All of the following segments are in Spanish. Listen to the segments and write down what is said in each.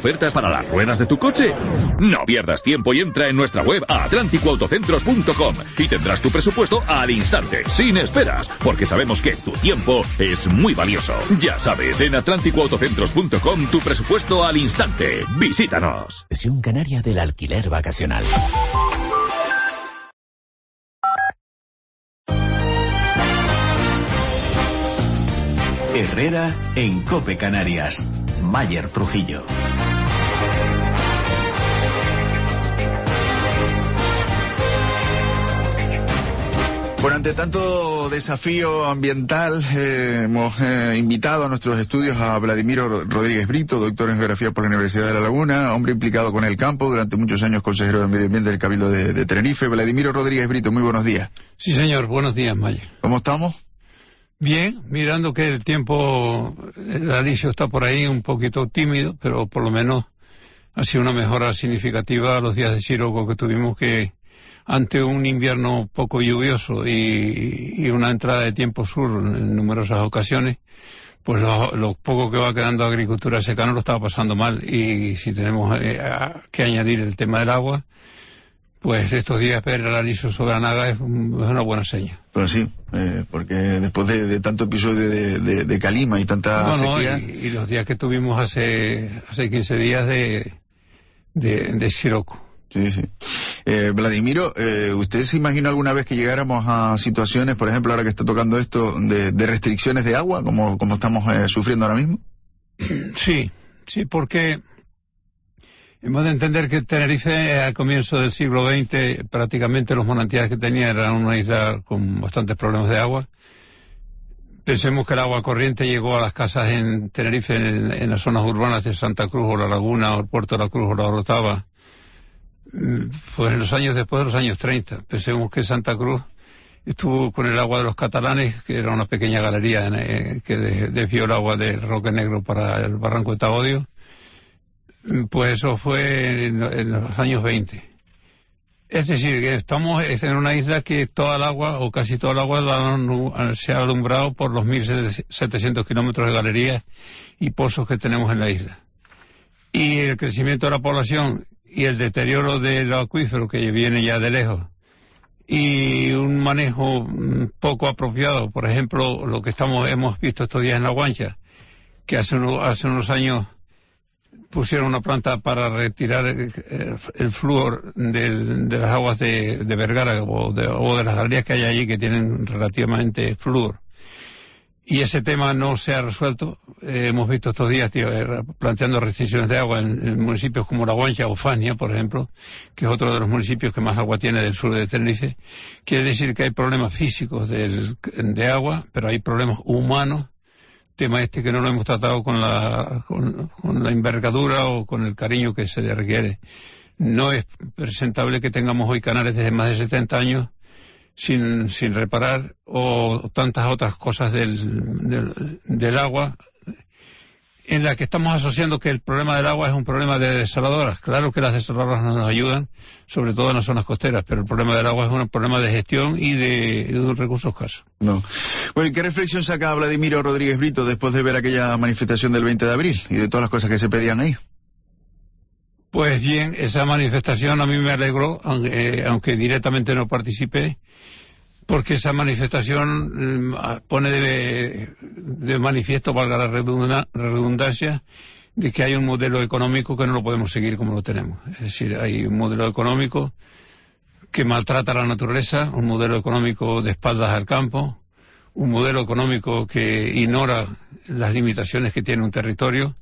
ofertas para las ruedas de tu coche? No pierdas tiempo y entra en nuestra web a atlánticoautocentros.com y tendrás tu presupuesto al instante, sin esperas, porque sabemos que tu tiempo es muy valioso. Ya sabes, en atlánticoautocentros.com tu presupuesto al instante. Visítanos. Versión canaria del alquiler vacacional. Herrera en COPE Canarias. Mayer Trujillo. Bueno, ante tanto desafío ambiental, hemos invitado a nuestros estudios a Vladimiro Rodríguez Brito, doctor en Geografía por la Universidad de La Laguna, hombre implicado con el campo, durante muchos años consejero de Medio Ambiente del Cabildo de Tenerife. Vladimiro Rodríguez Brito, muy buenos días. Sí, señor, buenos días, Mayer. ¿Cómo estamos? Bien, mirando que el tiempo, el alisio está por ahí un poquito tímido, pero por lo menos ha sido una mejora significativa a los días de Siroco que tuvimos, que ante un invierno poco lluvioso y una entrada de tiempo sur en numerosas ocasiones, pues lo poco que va quedando de agricultura secana lo estaba pasando mal, y si tenemos que añadir el tema del agua, pues estos días ver el alisio sobre la naga es una buena seña. Pues sí, porque después de tanto episodio de calima y tanta sequía... y los días que tuvimos hace 15 días de Siroco. Sí, sí. Vladimiro, ¿usted se imagina alguna vez que llegáramos a situaciones, por ejemplo, ahora que está tocando esto, de restricciones de agua, como estamos sufriendo ahora mismo? Sí, porque hemos de entender que Tenerife, al comienzo del siglo XX, prácticamente los manantiales que tenía eran una isla con bastantes problemas de agua. Pensemos que el agua corriente llegó a las casas en Tenerife, en las zonas urbanas de Santa Cruz o La Laguna, o el Puerto de la Cruz o La Orotava, pues en los años después de los años 30. Pensemos que Santa Cruz estuvo con el agua de los catalanes, que era una pequeña galería que desvió el agua de Roque Negro para el barranco de Tabodio. Pues eso fue en los años 20. Es decir, que estamos en una isla que toda el agua, o casi toda el agua, se ha alumbrado por los 1.700 kilómetros de galerías y pozos que tenemos en la isla. Y el crecimiento de la población y el deterioro del acuífero, que viene ya de lejos, y un manejo poco apropiado, por ejemplo, lo que hemos visto estos días en La Guancha, que hace unos años pusieron una planta para retirar el flúor de las aguas de Vergara o de las galerías que hay allí, que tienen relativamente flúor. Y ese tema no se ha resuelto. Hemos visto estos días, planteando restricciones de agua en municipios como La Guancha o Fania, por ejemplo, que es otro de los municipios que más agua tiene del sur de Tenerife. Quiere decir que hay problemas físicos de agua, pero hay problemas humanos. Tema que no lo hemos tratado con la envergadura o con el cariño que se le requiere. No es presentable que tengamos hoy canales desde más de 70 años sin reparar, o tantas otras cosas del agua, en la que estamos asociando que el problema del agua es un problema de desaladoras. Claro que las desaladoras no nos ayudan, sobre todo en las zonas costeras, pero el problema del agua es un problema de gestión y de un recurso escaso. No. Bueno, ¿y qué reflexión saca Vladimiro Rodríguez Brito después de ver aquella manifestación del 20 de abril y de todas las cosas que se pedían ahí? Pues bien, esa manifestación a mí me alegró, aunque directamente no participé, porque esa manifestación pone de manifiesto, valga la redundancia, de que hay un modelo económico que no lo podemos seguir como lo tenemos. Es decir, hay un modelo económico que maltrata a la naturaleza, un modelo económico de espaldas al campo, un modelo económico que ignora las limitaciones que tiene un territorio,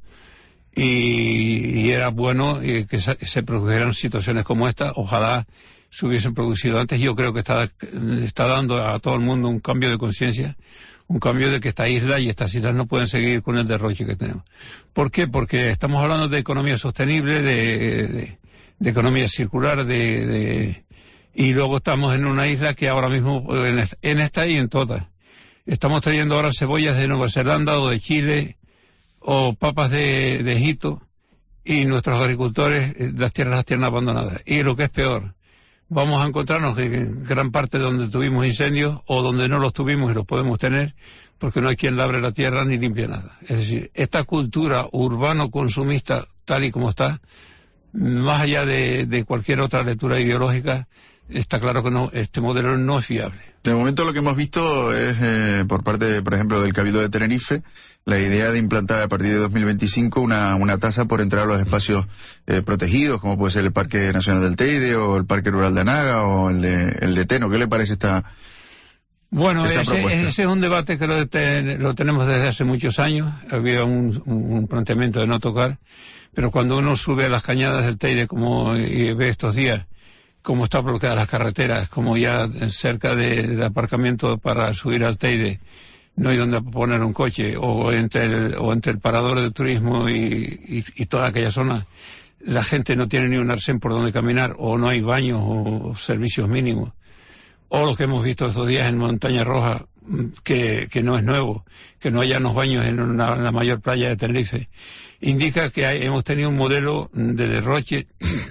y era bueno que se produjeran situaciones como esta. Ojalá se hubiesen producido antes. Yo creo que está dando a todo el mundo un cambio de conciencia, un cambio de que esta isla y estas islas no pueden seguir con el derroche que tenemos. ¿Por qué? Porque estamos hablando de economía sostenible, de economía circular, y luego estamos en una isla que ahora mismo, en esta y en todas, estamos trayendo ahora cebollas de Nueva Zelanda o de Chile, o papas de Egipto, y nuestros agricultores las tierras las tienen abandonadas. Y lo que es peor, vamos a encontrarnos que en gran parte donde tuvimos incendios, o donde no los tuvimos y los podemos tener, porque no hay quien labre la tierra ni limpie nada. Es decir, esta cultura urbano-consumista, tal y como está, más allá de cualquier otra lectura ideológica, está claro que no, este modelo no es fiable. De momento lo que hemos visto es, por parte, por ejemplo, del Cabildo de Tenerife, la idea de implantar a partir de 2025 una tasa por entrar a los espacios protegidos, como puede ser el Parque Nacional del Teide o el Parque Rural de Anaga o el de Teno. ¿Qué le parece esta propuesta? Ese es un debate que lo tenemos desde hace muchos años. Había un planteamiento de no tocar, pero cuando uno sube a las cañadas del Teide y ve estos días cómo está bloqueadas las carreteras, como ya cerca del aparcamiento para subir al Teide no hay donde poner un coche, o entre el parador de turismo y toda aquella zona, la gente no tiene ni un arcén por donde caminar, o no hay baños o servicios mínimos. O lo que hemos visto estos días en Montaña Roja, que no es nuevo, que no haya unos baños en la mayor playa de Tenerife, indica que hemos tenido un modelo de derroche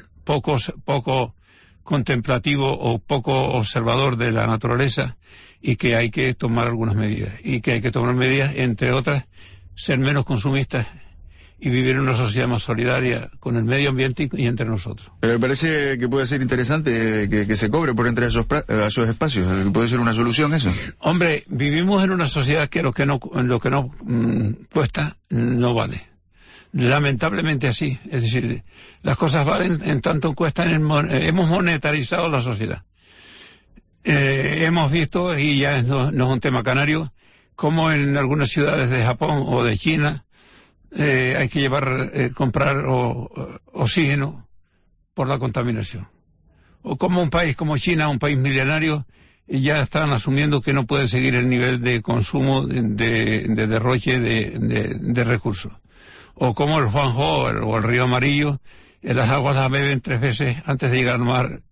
poco contemplativo o poco observador de la naturaleza, y que hay que tomar algunas medidas. Y que hay que tomar medidas, entre otras, ser menos consumistas y vivir en una sociedad más solidaria con el medio ambiente y entre nosotros. Pero me parece que puede ser interesante que se cobre por entrar a esos espacios. ¿Puede ser una solución eso? Hombre, vivimos en una sociedad que lo que no cuesta no vale. Lamentablemente así. Es decir, las cosas valen en tanto cuestan. Hemos monetarizado la sociedad. Hemos visto, y ya no es un tema canario, como en algunas ciudades de Japón o de China hay que comprar oxígeno por la contaminación. O como un país como China, un país milenario, ya están asumiendo que no pueden seguir el nivel de consumo, de derroche de recursos. O como el Juanjo o el Río Amarillo, las aguas las beben 3 veces antes de llegar al mar,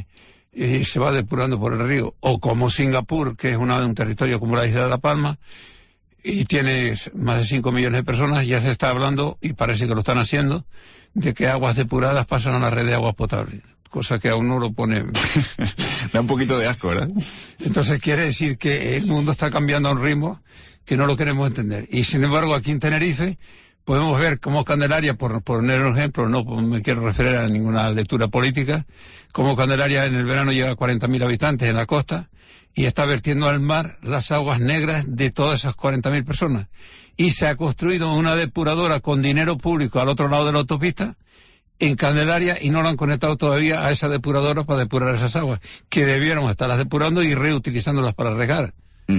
y se va depurando por el río. O como Singapur, que es un territorio como la isla de La Palma, y tiene más de 5 millones de personas, ya se está hablando, y parece que lo están haciendo, de que aguas depuradas pasan a la red de aguas potables, cosa que aún no lo pone. Da un poquito de asco, ¿verdad? Entonces quiere decir que el mundo está cambiando a un ritmo que no lo queremos entender. Y sin embargo, aquí en Tenerife podemos ver cómo Candelaria, por poner un ejemplo, no me quiero referir a ninguna lectura política, cómo Candelaria en el verano llega a 40.000 habitantes en la costa y está vertiendo al mar las aguas negras de todas esas 40.000 personas. Y se ha construido una depuradora con dinero público al otro lado de la autopista en Candelaria, y no lo han conectado todavía a esa depuradora para depurar esas aguas, que debiéramos estarlas depurando y reutilizándolas para regar.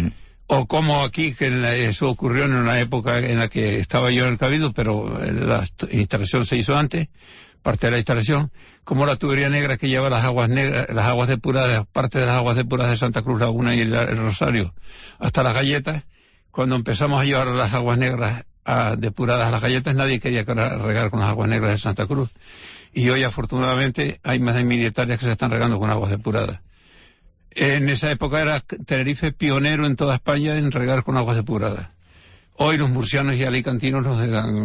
O como aquí, que eso ocurrió en una época en la que estaba yo en el Cabildo, pero la instalación se hizo antes, parte de la instalación, como la tubería negra que lleva las aguas negras, las aguas depuradas, parte de las aguas depuradas de Santa Cruz Laguna y el Rosario, hasta las Galletas. Cuando empezamos a llevar las aguas negras depuradas a las Galletas, nadie quería regar con las aguas negras de Santa Cruz. Y hoy, afortunadamente, hay más de 1.000 hectáreas que se están regando con aguas depuradas. En esa época era Tenerife pionero en toda España en regar con aguas depuradas. Hoy los murcianos y alicantinos nos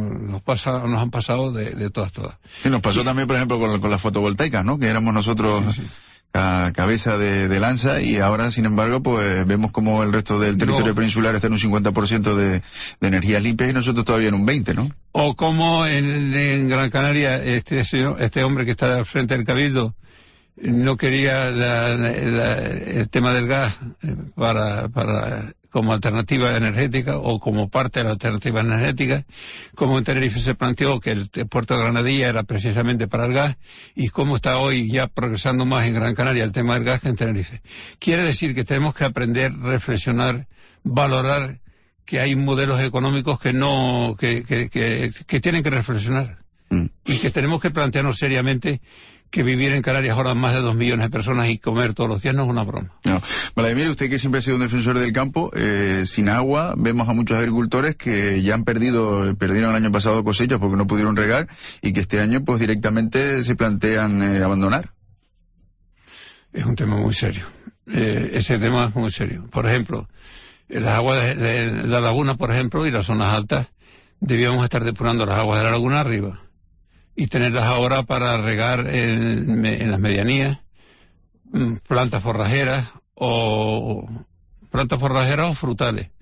han pasado de todas. Sí, nos pasó también, por ejemplo, con las fotovoltaicas, ¿no? Que éramos nosotros cabeza de lanza, y ahora, sin embargo, pues vemos como el resto del territorio peninsular está en un 50% de energías limpias y nosotros todavía en un 20%, ¿no? O como en Gran Canaria, este hombre que está al frente del Cabildo no quería el tema del gas como alternativa energética o como parte de la alternativa energética, como en Tenerife se planteó que el puerto de Granadilla era precisamente para el gas, y cómo está hoy ya progresando más en Gran Canaria el tema del gas que en Tenerife. Quiere decir que tenemos que aprender, reflexionar, valorar que hay modelos económicos que tienen que reflexionar, y que tenemos que plantearnos seriamente que vivir en Canarias ahora más de 2 millones de personas y comer todos los días no es una broma. No. Vladimir, usted que siempre ha sido un defensor del campo, sin agua vemos a muchos agricultores que ya perdieron el año pasado cosechas porque no pudieron regar, y que este año pues directamente se plantean abandonar. Es un tema muy serio. Ese tema es muy serio. Por ejemplo, las aguas de la laguna, por ejemplo, y las zonas altas, debíamos estar depurando las aguas de la laguna arriba y tenerlas ahora para regar en las medianías, plantas forrajeras o frutales,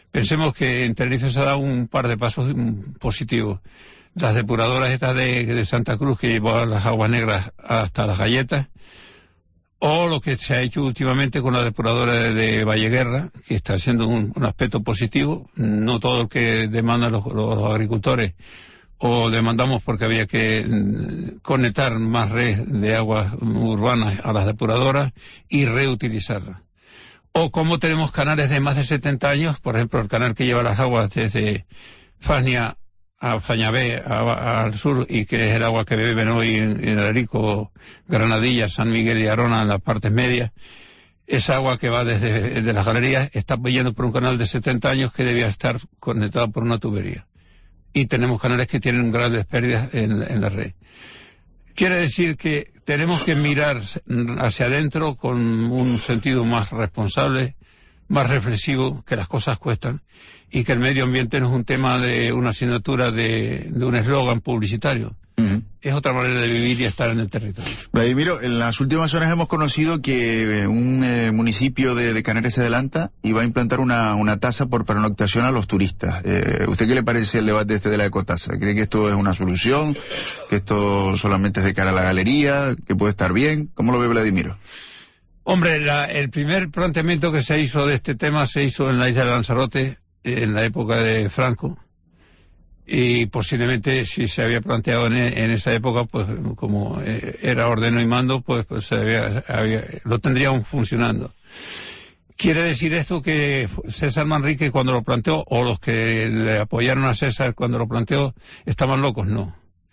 Pensemos que en Tenerife se ha dado un par de pasos positivos. Las depuradoras estas de Santa Cruz, que llevaban las aguas negras hasta las galletas, o lo que se ha hecho últimamente con la depuradora de Valleguerra, que está siendo un aspecto positivo. No todo lo que demandan los agricultores o demandamos porque había que conectar más red de aguas urbanas a las depuradoras y reutilizarlas. O como tenemos canales de más de 70 años, por ejemplo el canal que lleva las aguas desde Fania a Fañabé al sur, y que es el agua que beben hoy en Arico, Granadilla, San Miguel y Arona en las partes medias. Esa agua que va desde las galerías está yendo por un canal de 70 años que debía estar conectado por una tubería. Y tenemos canales que tienen grandes pérdidas en la red. Quiere decir que tenemos que mirar hacia adentro con un sentido más responsable, más reflexivo, que las cosas cuestan, y que el medio ambiente no es un tema de una asignatura de un eslogan publicitario. Es otra manera de vivir y estar en el territorio. Vladimiro, en las últimas horas hemos conocido que un municipio de Canarias se adelanta y va a implantar una tasa por pernoctación a los turistas. ¿Usted qué le parece el debate de la ecotasa? ¿Cree que esto es una solución? ¿Que esto solamente es de cara a la galería? ¿Que puede estar bien? ¿Cómo lo ve Vladimiro? Hombre, el primer planteamiento que se hizo de este tema se hizo en la isla de Lanzarote, en la época de Franco, y posiblemente si se había planteado en esa época, pues como era ordeno y mando, pues lo tendríamos funcionando. ¿Quiere decir esto que César Manrique cuando lo planteó, o los que le apoyaron a César cuando lo planteó, estaban locos? No.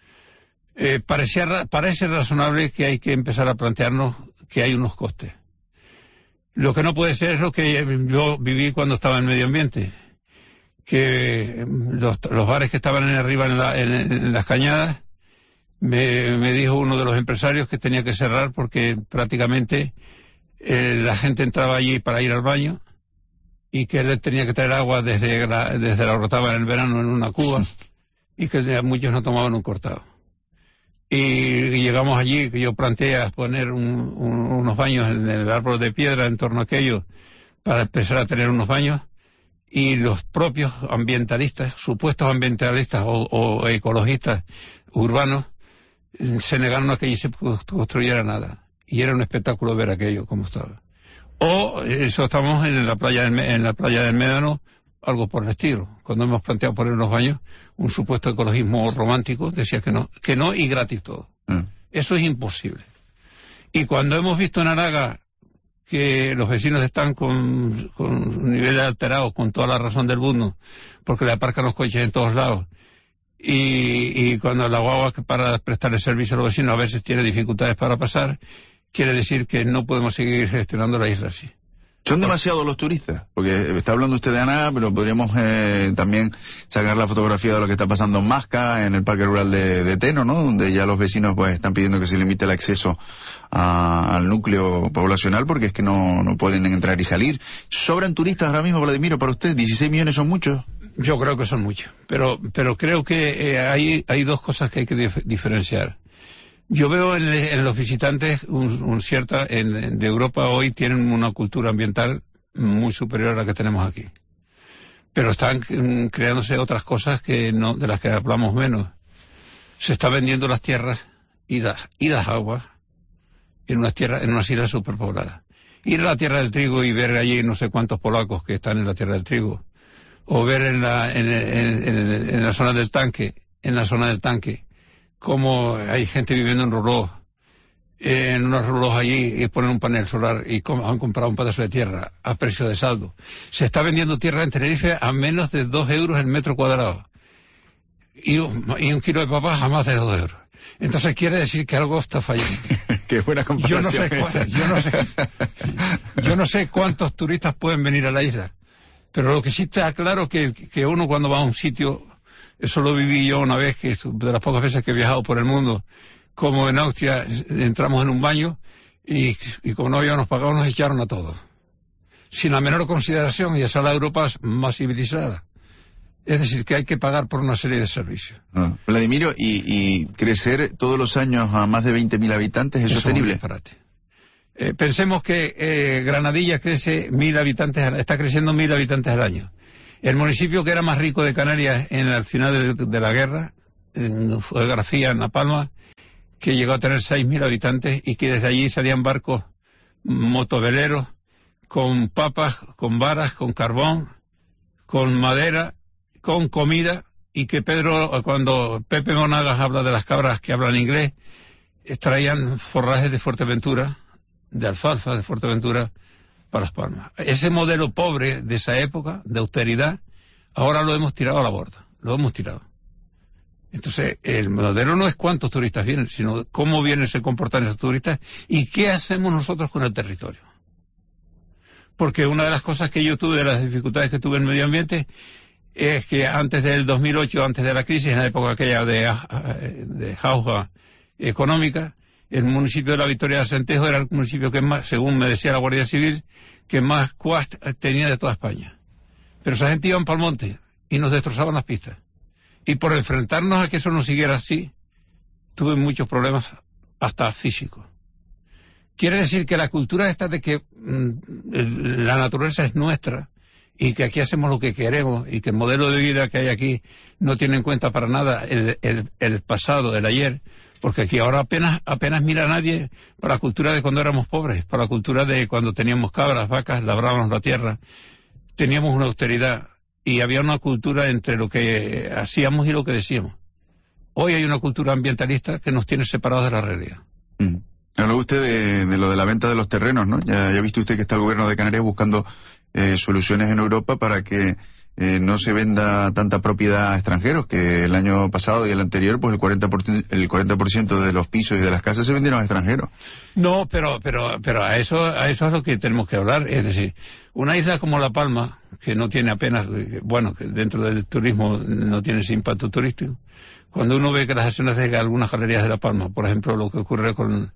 Parece razonable que hay que empezar a plantearnos que hay unos costes. Lo que no puede ser es lo que yo viví cuando estaba en medio ambiente, que los bares que estaban arriba en las cañadas, me dijo uno de los empresarios que tenía que cerrar porque prácticamente la gente entraba allí para ir al baño, y que él tenía que traer agua desde la Orotava en el verano en una cuba, y que muchos no tomaban un cortado. Y llegamos allí, que yo planteé a poner unos baños en el árbol de piedra en torno a aquello, para empezar a tener unos baños, y los propios ambientalistas, supuestos ambientalistas o ecologistas urbanos, se negaron a que allí se construyera nada. Y era un espectáculo ver aquello como estaba. O eso estamos en la playa del Médano, algo por el estilo. Cuando hemos planteado poner unos baños, un supuesto ecologismo romántico decía que no y gratis todo. Eso es imposible. Y cuando hemos visto en Araga que los vecinos están con niveles alterados, con toda la razón del mundo, porque le aparcan los coches en todos lados, y cuando la guagua que para prestarle servicio a los vecinos a veces tiene dificultades para pasar, quiere decir que no podemos seguir gestionando la isla así. ¿Son demasiados los turistas? Porque está hablando usted de Aná, pero podríamos también sacar la fotografía de lo que está pasando en Masca, en el Parque Rural de Teno, ¿no? Donde ya los vecinos pues están pidiendo que se limite el acceso al núcleo poblacional, porque es que no pueden entrar y salir. ¿Sobran turistas ahora mismo, Vladimiro, para usted? ¿16 millones son muchos? Yo creo que son muchos, pero creo que hay dos cosas que hay que diferenciar. Yo veo en los visitantes de Europa hoy tienen una cultura ambiental muy superior a la que tenemos aquí. Pero están creándose otras cosas de las que hablamos menos. Se está vendiendo las tierras y las aguas en unas islas superpobladas. Ir a la Tierra del Trigo y ver allí no sé cuántos polacos que están en la Tierra del Trigo, o ver en la zona del tanque, como hay gente viviendo en unos rulos allí, y ponen un panel solar y han comprado un pedazo de tierra a precio de saldo. Se está vendiendo tierra en Tenerife a menos de 2 euros el metro cuadrado. Y un kilo de papas a más de 2 euros. Entonces quiere decir que algo está fallando. Qué buena comparación. Yo no sé cuántos turistas pueden venir a la isla. Pero lo que sí está claro que uno cuando va a un sitio, eso lo viví yo una vez, que de las pocas veces que he viajado por el mundo, como en Austria entramos en un baño y como no habíamos pagado nos echaron a todos. Sin la menor consideración, y esa es la Europa más civilizada. Es decir, que hay que pagar por una serie de servicios. Vladimiro, ¿y crecer todos los años a más de 20.000 habitantes es sostenible? Pensemos que Granadilla crece 1.000 habitantes, está creciendo 1.000 habitantes al año. El municipio que era más rico de Canarias en el final de la guerra, en fotografía en La Palma, que llegó a tener 6.000 habitantes y que desde allí salían barcos motoveleros con papas, con varas, con carbón, con madera, con comida, y que cuando Pepe Monagas habla de las cabras que hablan inglés, traían forrajes de Fuerteventura, de alfalfa de Fuerteventura, para Las Palmas. Ese modelo pobre de esa época, de austeridad, ahora lo hemos tirado a la borda, lo hemos tirado. Entonces, el modelo no es cuántos turistas vienen, sino cómo vienen, se comportan esos turistas y qué hacemos nosotros con el territorio. Porque una de las cosas que yo tuve, de las dificultades que tuve en medio ambiente, es que antes del 2008, antes de la crisis, en la época aquella de jauja económica, el municipio de la Victoria de Acentejo era el municipio que más, según me decía la Guardia Civil, que más cuast tenía de toda España. Pero esa gente iban para el monte y nos destrozaban las pistas. Y por enfrentarnos a que eso no siguiera así, tuve muchos problemas, hasta físicos. Quiere decir que la cultura esta de que la naturaleza es nuestra y que aquí hacemos lo que queremos y que el modelo de vida que hay aquí no tiene en cuenta para nada el pasado, el ayer, porque aquí ahora apenas mira a nadie para la cultura de cuando éramos pobres, para la cultura de cuando teníamos cabras, vacas, labrábamos la tierra, teníamos una austeridad y había una cultura entre lo que hacíamos y lo que decíamos. Hoy hay una cultura ambientalista que nos tiene separados de la realidad. Habló usted de lo de la venta de los terrenos, ¿no? Ya ha visto usted que está el gobierno de Canarias buscando soluciones en Europa para que no se venda tanta propiedad a extranjeros, que el año pasado y el anterior, pues el 40% de los pisos y de las casas se vendieron a extranjeros. No, pero a eso es lo que tenemos que hablar. Es decir, una isla como La Palma, que no tiene apenas, bueno, que dentro del turismo no tiene ese impacto turístico, cuando uno ve que las acciones de algunas galerías de La Palma, por ejemplo, lo que ocurre con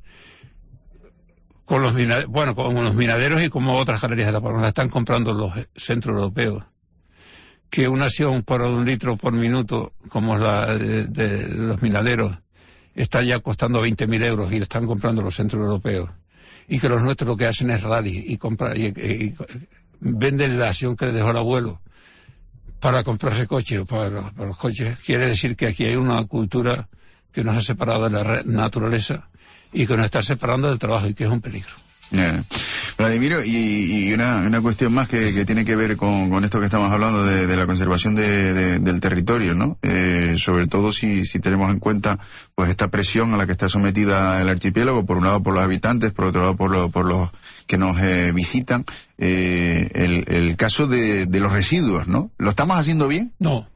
los minaderos y como otras galerías de La Palma, la están comprando los centros europeos, que una acción por 1 litro por minuto, como la de los minaderos, está ya costando 20.000 euros y la están comprando los centros europeos, y que los nuestros lo que hacen es rally y venden la acción que le dejó el abuelo para comprarse coches o para los coches. Quiere decir que aquí hay una cultura que nos ha separado de la naturaleza y que nos está separando del trabajo y que es un peligro. Vladimiro, y una cuestión más que tiene que ver con esto que estamos hablando de la conservación del territorio, ¿no? Sobre todo si tenemos en cuenta pues esta presión a la que está sometida el archipiélago, por un lado por los habitantes, por otro lado por los que nos visitan, el caso de los residuos, ¿no? ¿Lo estamos haciendo bien? No.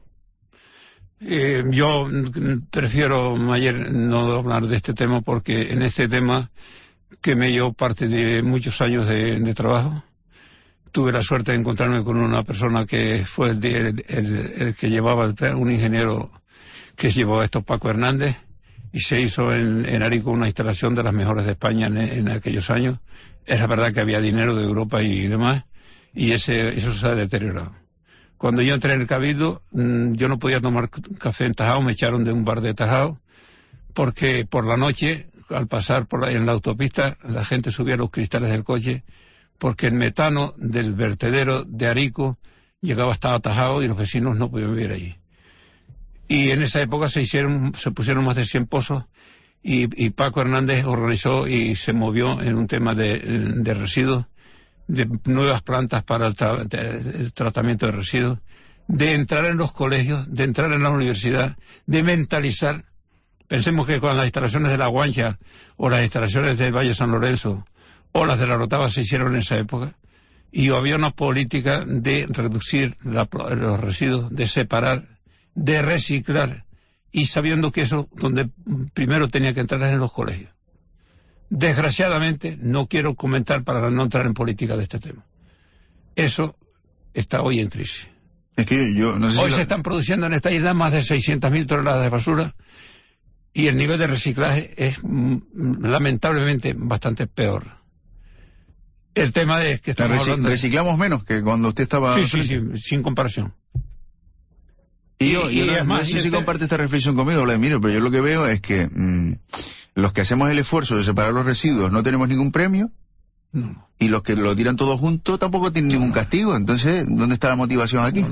Yo prefiero, Mayer, no hablar de este tema, porque en este tema que me llevó parte de muchos años de trabajo, tuve la suerte de encontrarme con una persona que fue el que llevaba un ingeniero que llevó esto, Paco Hernández, y se hizo en Arico una instalación de las mejores de España en aquellos años. Es verdad que había dinero de Europa y demás, y eso se ha deteriorado. Cuando yo entré en el Cabildo, yo no podía tomar café en Tajao, me echaron de un bar de Tajao, porque por la noche, al pasar en la autopista, la gente subía los cristales del coche, porque el metano del vertedero de Arico llegaba hasta Tajao y los vecinos no podían vivir allí. Y en esa época se pusieron más de 100 pozos, y Paco Hernández organizó y se movió en un tema de residuos, de nuevas plantas para el tratamiento de residuos, de entrar en los colegios, de entrar en la universidad, de mentalizar. Pensemos que con las instalaciones de La Guancha o las instalaciones del Valle San Lorenzo o las de la Rotava se hicieron en esa época, y había una política de reducir los residuos, de separar, de reciclar, y sabiendo que eso donde primero tenía que entrar es en los colegios. Desgraciadamente, no quiero comentar para no entrar en política de este tema. Eso está hoy en crisis. Es que yo no sé hoy se están produciendo en esta isla más de 600.000 toneladas de basura, y el nivel de reciclaje es lamentablemente bastante peor. El tema es que estamos hablando reciclamos menos que cuando usted estaba... Sí, sin comparación. Y no sé si comparte esta reflexión conmigo, Vladimiro, pero yo lo que veo es que los que hacemos el esfuerzo de separar los residuos no tenemos ningún premio, No. Y los que lo tiran todos juntos tampoco tienen ningún castigo. Entonces, ¿dónde está la motivación aquí?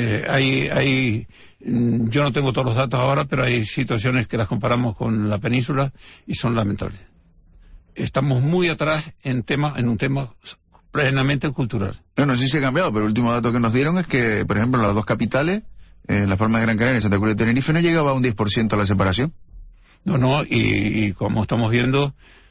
Yo no tengo todos los datos ahora, pero hay situaciones que las comparamos con la península y son lamentables. Estamos muy atrás en un tema plenamente cultural. Bueno, sí se ha cambiado, pero el último dato que nos dieron es que, por ejemplo, en las dos capitales, Las Palmas de Gran Canaria y Santa Cruz de Tenerife, no llegaba a un 10% a la separación. Y como estamos viendo,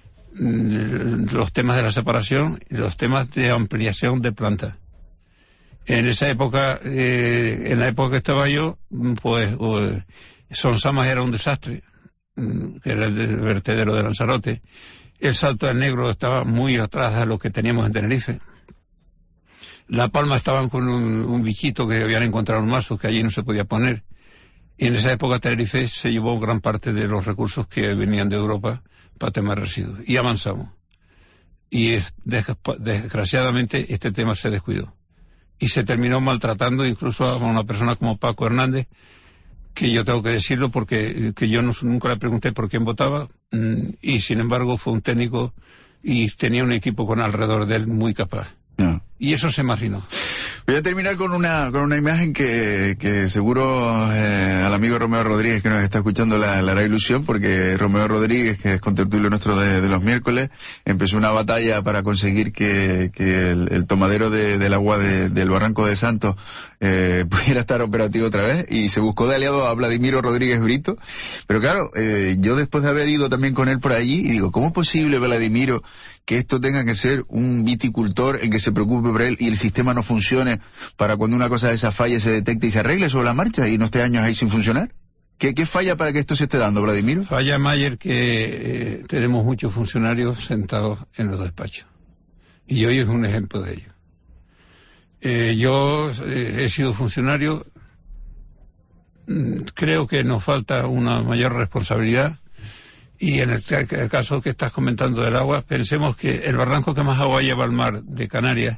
los temas de la separación y los temas de ampliación de plantas. En esa época, en la época que estaba yo, pues Son Samas era un desastre, que era el vertedero de Lanzarote. El Salto del Negro estaba muy atrás de lo que teníamos en Tenerife. La Palma estaban con un bichito que habían encontrado en marzo, que allí no se podía poner. Y en esa época Tenerife se llevó gran parte de los recursos que venían de Europa para temas residuos. Y avanzamos. Y desgraciadamente este tema se descuidó. Y se terminó maltratando incluso a una persona como Paco Hernández, que yo tengo que decirlo porque que yo nunca le pregunté por quién votaba, y sin embargo fue un técnico y tenía un equipo con alrededor de él muy capaz. No. Y eso se marginó. Voy a terminar con una imagen que seguro al amigo Romeo Rodríguez, que nos está escuchando, le hará ilusión, porque Romeo Rodríguez, que es contertulio nuestro de los miércoles, empezó una batalla para conseguir que el tomadero del agua del Barranco de Santos pudiera estar operativo otra vez, y se buscó de aliado a Vladimiro Rodríguez Brito. Pero claro, yo después de haber ido también con él por allí, y digo, ¿cómo es posible, Vladimiro, que esto tenga que ser un viticultor el que se preocupe por él y el sistema no funcione para cuando una cosa de esa falle se detecte y se arregle sobre la marcha y no esté años ahí sin funcionar? ¿Qué falla para que esto se esté dando, Vladimiro? Falla, Mayer, que tenemos muchos funcionarios sentados en los despachos. Y hoy es un ejemplo de ello. Yo he sido funcionario. Creo que nos falta una mayor responsabilidad. Y en el caso que estás comentando del agua, pensemos que el barranco que más agua lleva al mar de Canarias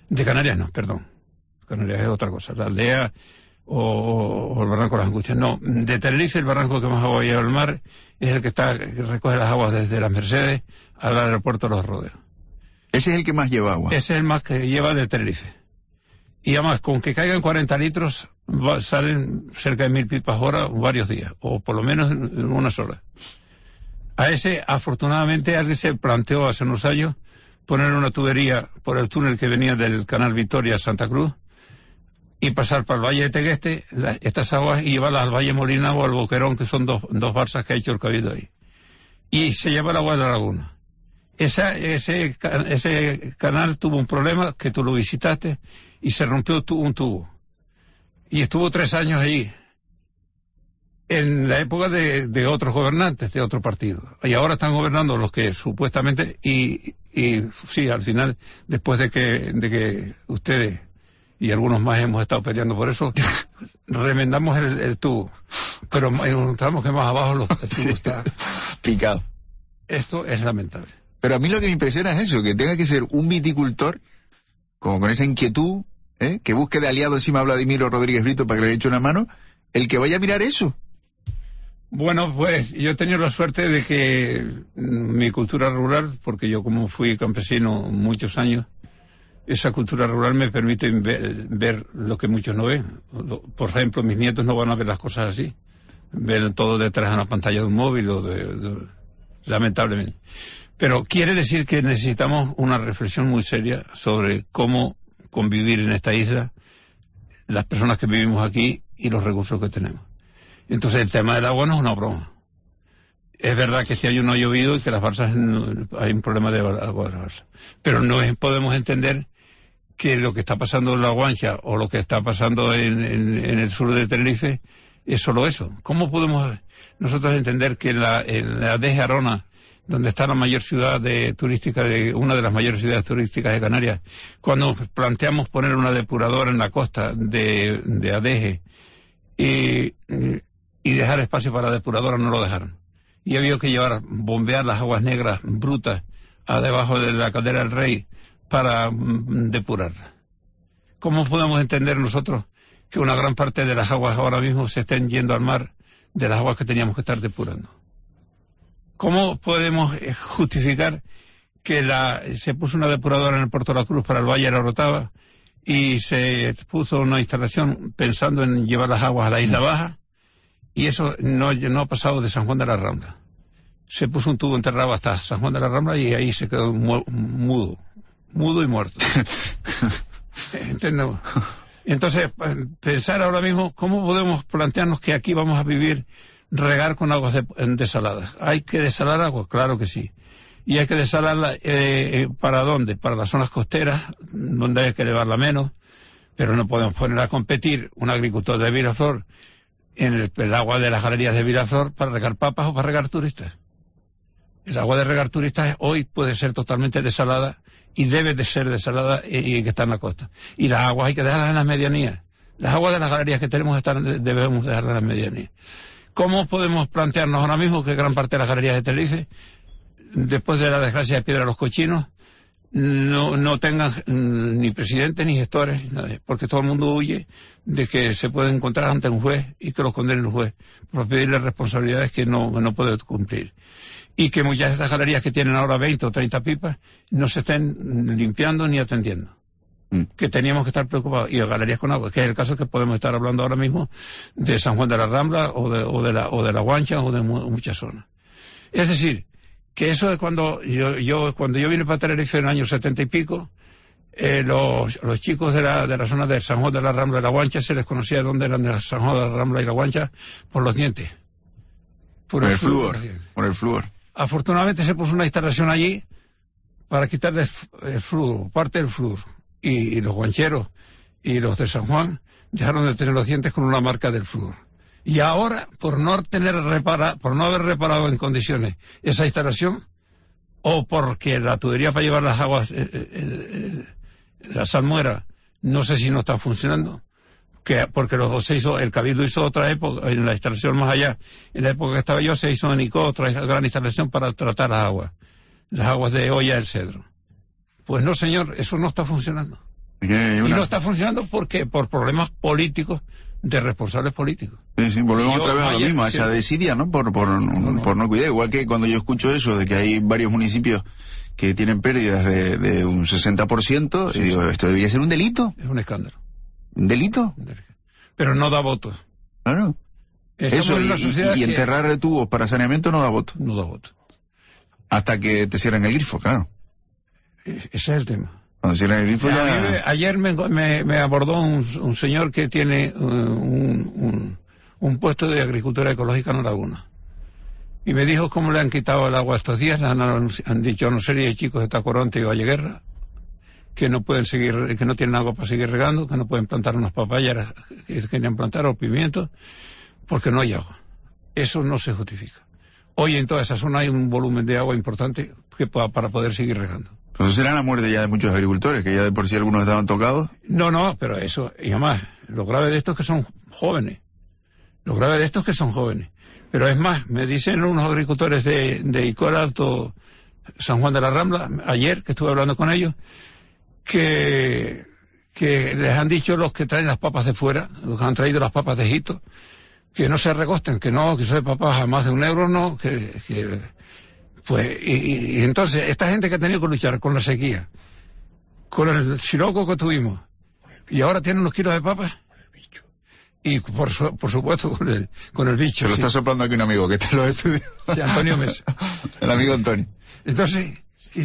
es otra cosa, la aldea o el barranco de las Angustias, no, de Tenerife el barranco que más agua lleva al mar es el que recoge las aguas desde las Mercedes al aeropuerto de Los Rodeos. Ese es el que más lleva agua. Ese es el más que lleva de Tenerife. Y además, con que caigan 40 litros, salen cerca de 1000 pipas hora varios días, o por lo menos en unas horas. A ese, afortunadamente, alguien se planteó hace unos años poner una tubería por el túnel que venía del canal Victoria a Santa Cruz y pasar para el Valle de Tegueste estas aguas y llevarlas al Valle Molinao o al Boquerón, que son dos balsas que ha hecho el Cabildo ahí. Y se lleva el agua de la laguna. Ese canal tuvo un problema, que tú lo visitaste, y se rompió un tubo. Y estuvo 3 años allí, en la época de otros gobernantes, de otro partido. Y ahora están gobernando los que supuestamente, y sí, al final, después de que ustedes y algunos más hemos estado peleando por eso, remendamos el tubo. Pero encontramos que más abajo el tubo está picado. Esto es lamentable. Pero a mí lo que me impresiona es eso, que tenga que ser un viticultor, como con esa inquietud, que busque de aliado encima a Vladimiro Rodríguez Brito para que le eche una mano, el que vaya a mirar eso. Bueno, pues yo he tenido la suerte de que mi cultura rural, porque yo como fui campesino muchos años, esa cultura rural me permite ver lo que muchos no ven. Por ejemplo, mis nietos no van a ver las cosas así. Ven todo detrás de una pantalla de un móvil lamentablemente. Pero quiere decir que necesitamos una reflexión muy seria sobre cómo convivir en esta isla, las personas que vivimos aquí y los recursos que tenemos. Entonces el tema del agua no es una broma. Es verdad que este año no ha llovido y que las balsas hay un problema de agua de las balsas. Pero no podemos entender que lo que está pasando en La Guancha o lo que está pasando en el sur de Tenerife es solo eso. ¿Cómo podemos nosotros entender que en la de Gerona, donde está la mayor ciudad turística una de las mayores ciudades turísticas de Canarias, cuando planteamos poner una depuradora en la costa de Adeje y dejar espacio para la depuradora, no lo dejaron? Y ha habido que bombear las aguas negras brutas debajo de la Caldera del Rey para depurarla. ¿Cómo podemos entender nosotros que una gran parte de las aguas ahora mismo se estén yendo al mar, de las aguas que teníamos que estar depurando? ¿Cómo podemos justificar que se puso una depuradora en el Puerto de la Cruz para el Valle de la Orotava y se puso una instalación pensando en llevar las aguas a la Isla Baja, y eso no ha pasado de San Juan de la Rambla. Se puso un tubo enterrado hasta San Juan de la Rambla y ahí se quedó mudo y muerto. ¿Entendemos? Entonces, pensar ahora mismo cómo podemos plantearnos que aquí vamos a vivir, regar con aguas desaladas. ¿Hay que desalar agua? Claro que sí. Y hay que desalarla, ¿para dónde? Para las zonas costeras, donde hay que elevarla menos, pero no podemos poner a competir un agricultor de Vilaflor en el agua de las galerías de Vilaflor para regar papas o para regar turistas. El agua de regar turistas hoy puede ser totalmente desalada y debe de ser desalada y que está en la costa. Y las aguas hay que dejarlas en las medianías. Las aguas de las galerías que tenemos debemos dejarlas en las medianías. ¿Cómo podemos plantearnos ahora mismo que gran parte de las galerías de Tenerife, después de la desgracia de Piedra de los Cochinos, no tengan ni presidentes ni gestores, nada, porque todo el mundo huye de que se puede encontrar ante un juez y que los condene el juez por pedirle responsabilidades que no puede cumplir? Y que muchas de estas galerías que tienen ahora 20 o 30 pipas no se estén limpiando ni atendiendo. Que teníamos que estar preocupados. Y galerías con agua, que es el caso que podemos estar hablando ahora mismo de San Juan de la Rambla o de la Guancha o de muchas zonas. Es decir, que eso es cuando yo vine para Tenerife en el año 70 y pico, los chicos de la zona de San Juan de la Rambla y la Guancha se les conocía de dónde eran de San Juan de la Rambla y la Guancha por los dientes. Por el flúor. Afortunadamente se puso una instalación allí para quitarle el flúor, parte del flúor. Y los guancheros y los de San Juan dejaron de tener los dientes con una marca del flúor. Y ahora, por no haber reparado en condiciones esa instalación, o porque la tubería para llevar las aguas, la salmuera, no sé si no está funcionando, porque los dos el Cabildo hizo otra época, en la instalación más allá, en la época que estaba yo, se hizo en ICO otra gran instalación para tratar las aguas de Olla del Cedro. Pues no, señor, eso no está funcionando. Y no está funcionando porque por problemas políticos de responsables políticos. Sí, volvemos otra vez a lo mismo, a esa desidia, ¿no? Por no cuidar. Igual que cuando yo escucho eso de que hay varios municipios que tienen pérdidas de un 60%, y digo, ¿esto debería ser un delito? Es un escándalo. ¿Un delito? Pero no da votos. Claro. Eso, y enterrar tubos para saneamiento no da votos. No da votos. Hasta que te cierren el grifo, claro. Ese es el tema. Cuando cierran el grifo Ayer me abordó un señor que tiene un puesto de agricultura ecológica en la laguna. Y me dijo cómo le han quitado el agua estos días. Han dicho a una serie de chicos de Tacoronte y Valleguerra que no pueden seguir, que no tienen agua para seguir regando, que no pueden plantar unas papayas que querían plantar o pimientos, porque no hay agua. Eso no se justifica. Hoy en toda esa zona hay un volumen de agua importante para poder seguir regando. Entonces será la muerte ya de muchos agricultores, que ya de por sí algunos estaban tocados. No, pero eso, y además, lo grave de esto es que son jóvenes. Pero es más, me dicen unos agricultores de Icor Alto, San Juan de la Rambla, ayer que estuve hablando con ellos, que les han dicho los que traen las papas de fuera, los que han traído las papas de Egipto, que no se recosten, que son papas a más de €1, no, pues, y entonces, esta gente que ha tenido que luchar con la sequía, con el siroco que tuvimos, y ahora tienen unos kilos de papas, y por supuesto con el bicho. Se lo está soplando aquí un amigo que te lo estudia. Sí, Antonio Mesa. El amigo Antonio. Entonces,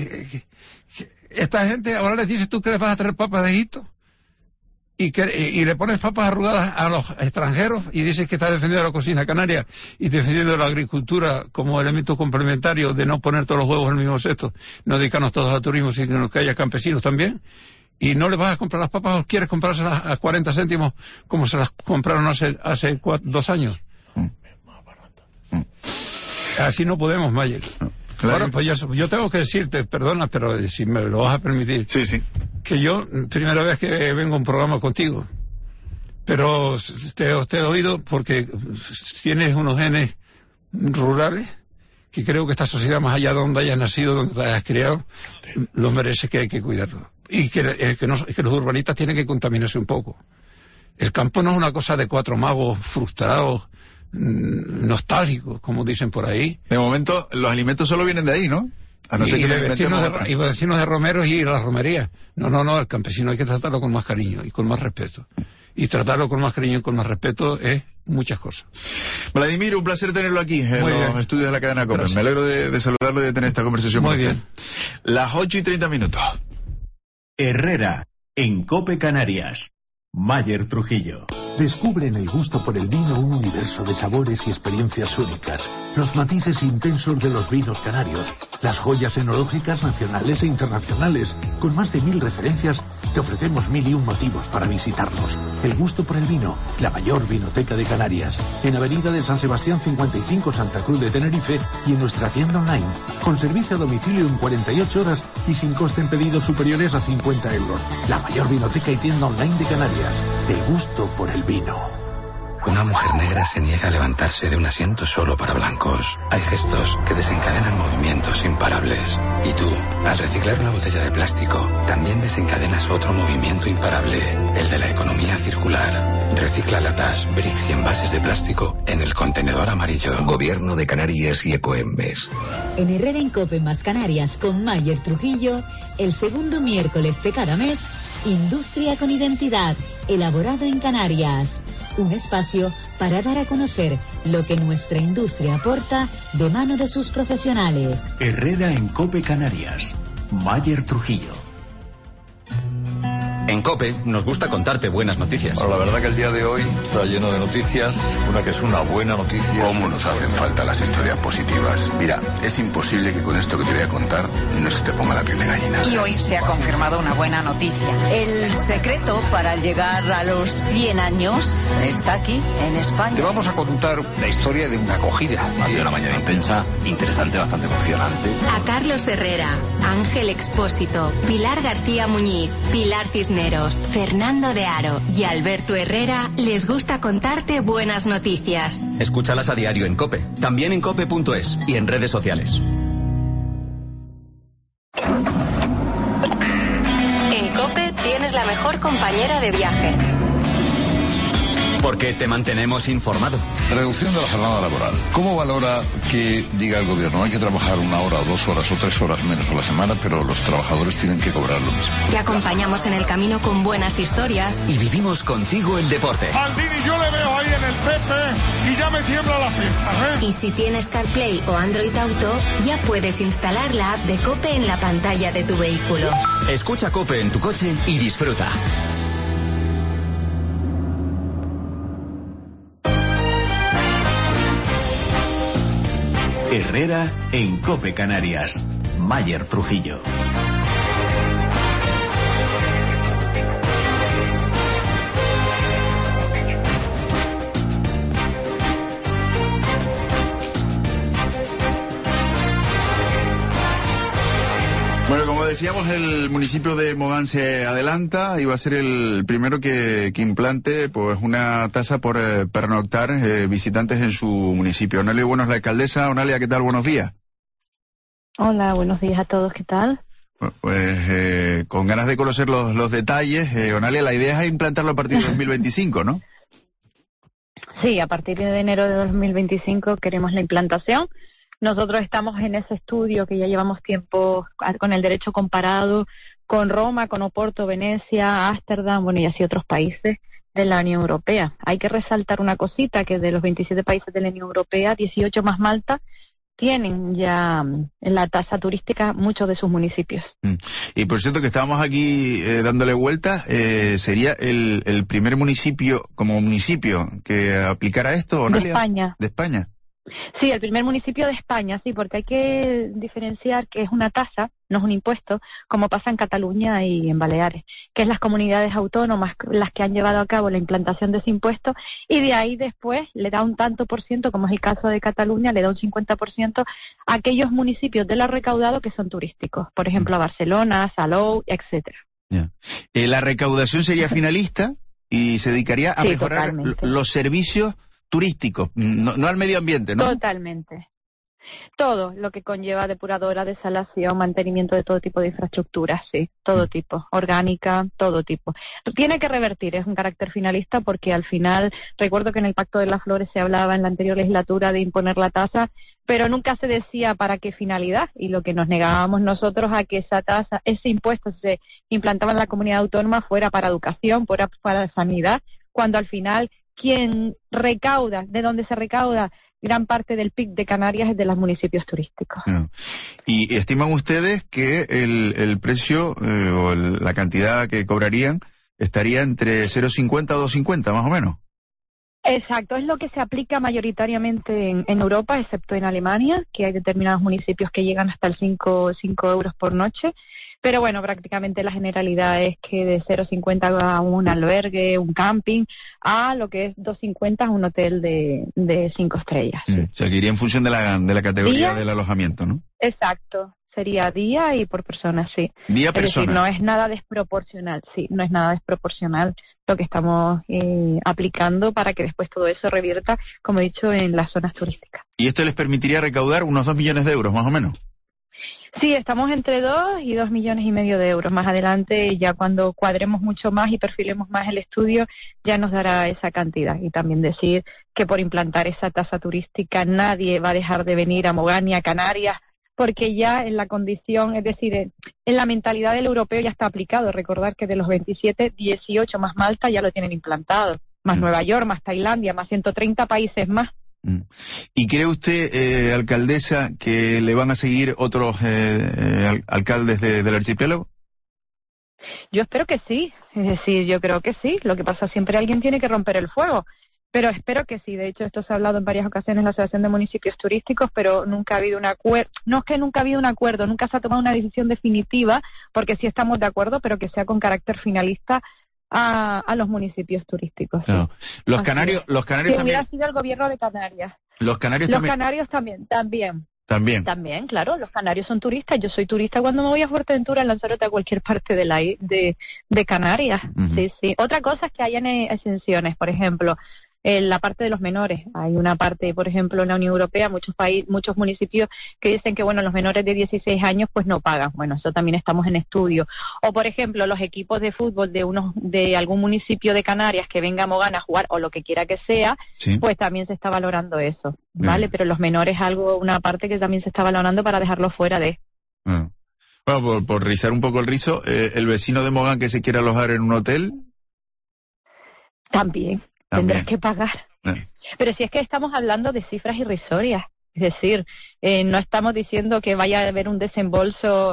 esta gente, ahora les dices tú que les vas a traer papas de Egipto, y le pones papas arrugadas a los extranjeros y dices que estás defendiendo la cocina canaria y defendiendo la agricultura como elemento complementario de no poner todos los huevos en el mismo cesto, no dedicarnos todos al turismo, sino que haya campesinos también, y no le vas a comprar las papas o quieres comprárselas a 40 céntimos como se las compraron hace 2 años. Así no podemos, Mayer. Claro. Bueno, pues yo tengo que decirte, perdona, pero si me lo vas a permitir. Sí. Que yo, primera vez que vengo a un programa contigo, pero te he oído porque tienes unos genes rurales que creo que esta sociedad, más allá de donde hayas nacido, donde te hayas criado, los merece, que hay que cuidarlo. Y que los urbanistas tienen que contaminarse un poco. El campo no es una cosa de 4 magos frustrados, nostálgicos, como dicen por ahí. De momento, los alimentos solo vienen de ahí, ¿no? A no ser que le inventemos otra. Y vecinos de romeros y las romerías. No, al campesino hay que tratarlo con más cariño y con más respeto. Y tratarlo con más cariño y con más respeto es muchas cosas. Vladimir, un placer tenerlo aquí en los estudios de la cadena COPE. Me alegro de saludarlo y de tener esta conversación con usted. Las 8:30. Herrera, en COPE Canarias. Mayer Trujillo. Descubre en el gusto por el vino un universo de sabores y experiencias únicas, los matices intensos de los vinos canarios, las joyas enológicas nacionales e internacionales. Con más de 1000 referencias, te ofrecemos 1001 motivos para visitarnos. El gusto por el vino, la mayor vinoteca de Canarias. En Avenida de San Sebastián 55, Santa Cruz de Tenerife, y en nuestra tienda online, con servicio a domicilio en 48 horas y sin coste en pedidos superiores a 50 euros. La mayor vinoteca y tienda online de Canarias. El gusto por el vino. Una mujer negra se niega a levantarse de un asiento solo para blancos. Hay gestos que desencadenan movimientos imparables. Y tú, al reciclar una botella de plástico, también desencadenas otro movimiento imparable, el de la economía circular. Recicla latas, bricks y envases de plástico en el contenedor amarillo. Gobierno de Canarias y Ecoembes. En Herrera en COPE más Canarias con Mayer Trujillo, el segundo miércoles de cada mes, Industria con Identidad, elaborado en Canarias. Un espacio para dar a conocer lo que nuestra industria aporta de mano de sus profesionales. Herrera en COPE Canarias. Mayer Trujillo. En COPE nos gusta contarte buenas noticias. Bueno, la verdad que el día de hoy está lleno de noticias. Una que es una buena noticia. ¿Cómo nos hacen falta las historias positivas? Mira, es imposible que con esto que te voy a contar no se te ponga la piel de gallina. Y hoy se ha confirmado una buena noticia. El secreto para llegar a los 100 años está aquí, en España. Te vamos a contar la historia de una acogida. Ha sido una mañana intensa, interesante, bastante emocionante. A Carlos Herrera, Ángel Expósito, Pilar García Muñiz, Pilar Cisneros, Fernando de Aro y Alberto Herrera les gusta contarte buenas noticias. Escúchalas a diario en COPE, también en cope.es y en redes sociales. En COPE tienes la mejor compañera de viaje. Porque te mantenemos informado. Reducción de la jornada laboral. ¿Cómo valora que diga el gobierno hay que trabajar 1 hora, 2 horas o 3 horas menos a la semana, pero los trabajadores tienen que cobrar lo mismo? Te acompañamos en el camino con buenas historias. Y vivimos contigo el deporte. Maldini, yo le veo ahí en el Pepe y ya me tiembla la pierna, Y si tienes CarPlay o Android Auto, ya puedes instalar la app de COPE en la pantalla de tu vehículo. Escucha COPE en tu coche y disfruta. Herrera en COPE Canarias. Mayer Trujillo. Bueno, como decíamos, el municipio de Mogán se adelanta y va a ser el primero que implante pues una tasa por pernoctar visitantes en su municipio. Onalia Bueno es la alcaldesa. Onalia, ¿qué tal? Buenos días. Hola, buenos días a todos. ¿Qué tal? Bueno, pues con ganas de conocer los detalles. Onalia, la idea es implantarlo a partir de 2025, ¿no? Sí, a partir de enero de 2025 queremos la implantación. Nosotros estamos en ese estudio que ya llevamos tiempo con el derecho comparado con Roma, con Oporto, Venecia, Ámsterdam, bueno, y así otros países de la Unión Europea. Hay que resaltar una cosita, que de los 27 países de la Unión Europea, 18 más Malta tienen ya en la tasa turística muchos de sus municipios. Y por cierto que estábamos aquí dándole vueltas, ¿sería el primer municipio como municipio que aplicara esto, Onalia? De España. ¿De España? Sí, el primer municipio de España, sí, porque hay que diferenciar que es una tasa, no es un impuesto, como pasa en Cataluña y en Baleares, que es las comunidades autónomas las que han llevado a cabo la implantación de ese impuesto, y de ahí después le da un tanto por ciento, como es el caso de Cataluña, le da un 50% a aquellos municipios de lo recaudado que son turísticos, por ejemplo a Barcelona, Salou, etcétera. Yeah. La recaudación sería finalista y se dedicaría a mejorar los servicios turísticos, no al medio ambiente, ¿no? Totalmente. Todo lo que conlleva depuradora, desalación, mantenimiento de todo tipo de infraestructuras, sí, todo tipo, orgánica, todo tipo. Tiene que revertir, es un carácter finalista porque al final, recuerdo que en el Pacto de las Flores se hablaba en la anterior legislatura de imponer la tasa, pero nunca se decía para qué finalidad, y lo que nos negábamos nosotros a que esa tasa, ese impuesto se implantaba en la comunidad autónoma fuera para educación, fuera para sanidad, cuando al final quien recauda, de donde se recauda gran parte del PIB de Canarias es de los municipios turísticos. ¿Y estiman ustedes que el precio o la cantidad que cobrarían estaría entre 0,50 a 2,50 más o menos? Exacto, es lo que se aplica mayoritariamente en Europa, excepto en Alemania, que hay determinados municipios que llegan hasta el 5 euros por noche. Pero bueno, prácticamente la generalidad es que de 0,50 a un albergue, un camping, a lo que es 2,50 a un hotel de 5 estrellas. O sea, que iría en función de la categoría del alojamiento, ¿no? Exacto, sería día y por persona, sí. Día persona. Es decir, no es nada desproporcional, sí, no es nada desproporcional lo que estamos aplicando para que después todo eso revierta, como he dicho, en las zonas turísticas. ¿Y esto les permitiría recaudar unos 2 millones de euros, más o menos? Sí, estamos entre 2 y 2,5 millones de euros. Más adelante, ya cuando cuadremos mucho más y perfilemos más el estudio, ya nos dará esa cantidad. Y también decir que por implantar esa tasa turística nadie va a dejar de venir a Mogán ni a Canarias, porque ya en la condición, es decir, en la mentalidad del europeo ya está aplicado. Recordar que de los 27, 18 más Malta ya lo tienen implantado, más Nueva York, más Tailandia, más 130 países más. ¿Y cree usted, alcaldesa, que le van a seguir otros alcaldes del archipiélago? Yo espero que sí, es decir, yo creo que sí. Lo que pasa, siempre alguien tiene que romper el fuego, pero espero que sí. De hecho, esto se ha hablado en varias ocasiones en la Asociación de Municipios Turísticos, pero nunca ha habido un acuerdo. No es que nunca ha habido un acuerdo, nunca se ha tomado una decisión definitiva, porque sí estamos de acuerdo, pero que sea con carácter finalista a los municipios turísticos. No. Sí. Los canarios que también. Hubiera sido el gobierno de Canarias. Los canarios también. También, claro, los canarios son turistas. Yo soy turista cuando me voy a Fuerteventura, a Lanzarote, a cualquier parte de Canarias. Sí, sí. Otra cosa es que hayan exenciones, por ejemplo, en la parte de los menores. Hay una parte, por ejemplo, en la Unión Europea, muchos municipios que dicen que, bueno, los menores de 16 años pues no pagan. Bueno, eso también estamos en estudio. O, por ejemplo, los equipos de fútbol de algún municipio de Canarias que venga a Mogán a jugar o lo que quiera que sea, ¿sí? Pues también se está valorando eso, ¿vale? Pero los menores es una parte que también se está valorando para dejarlo fuera de... Bueno, por rizar un poco el rizo, el vecino de Mogán que se quiera alojar en un hotel... También. Tendrás que pagar. Pero si es que estamos hablando de cifras irrisorias, es decir, no estamos diciendo que vaya a haber un desembolso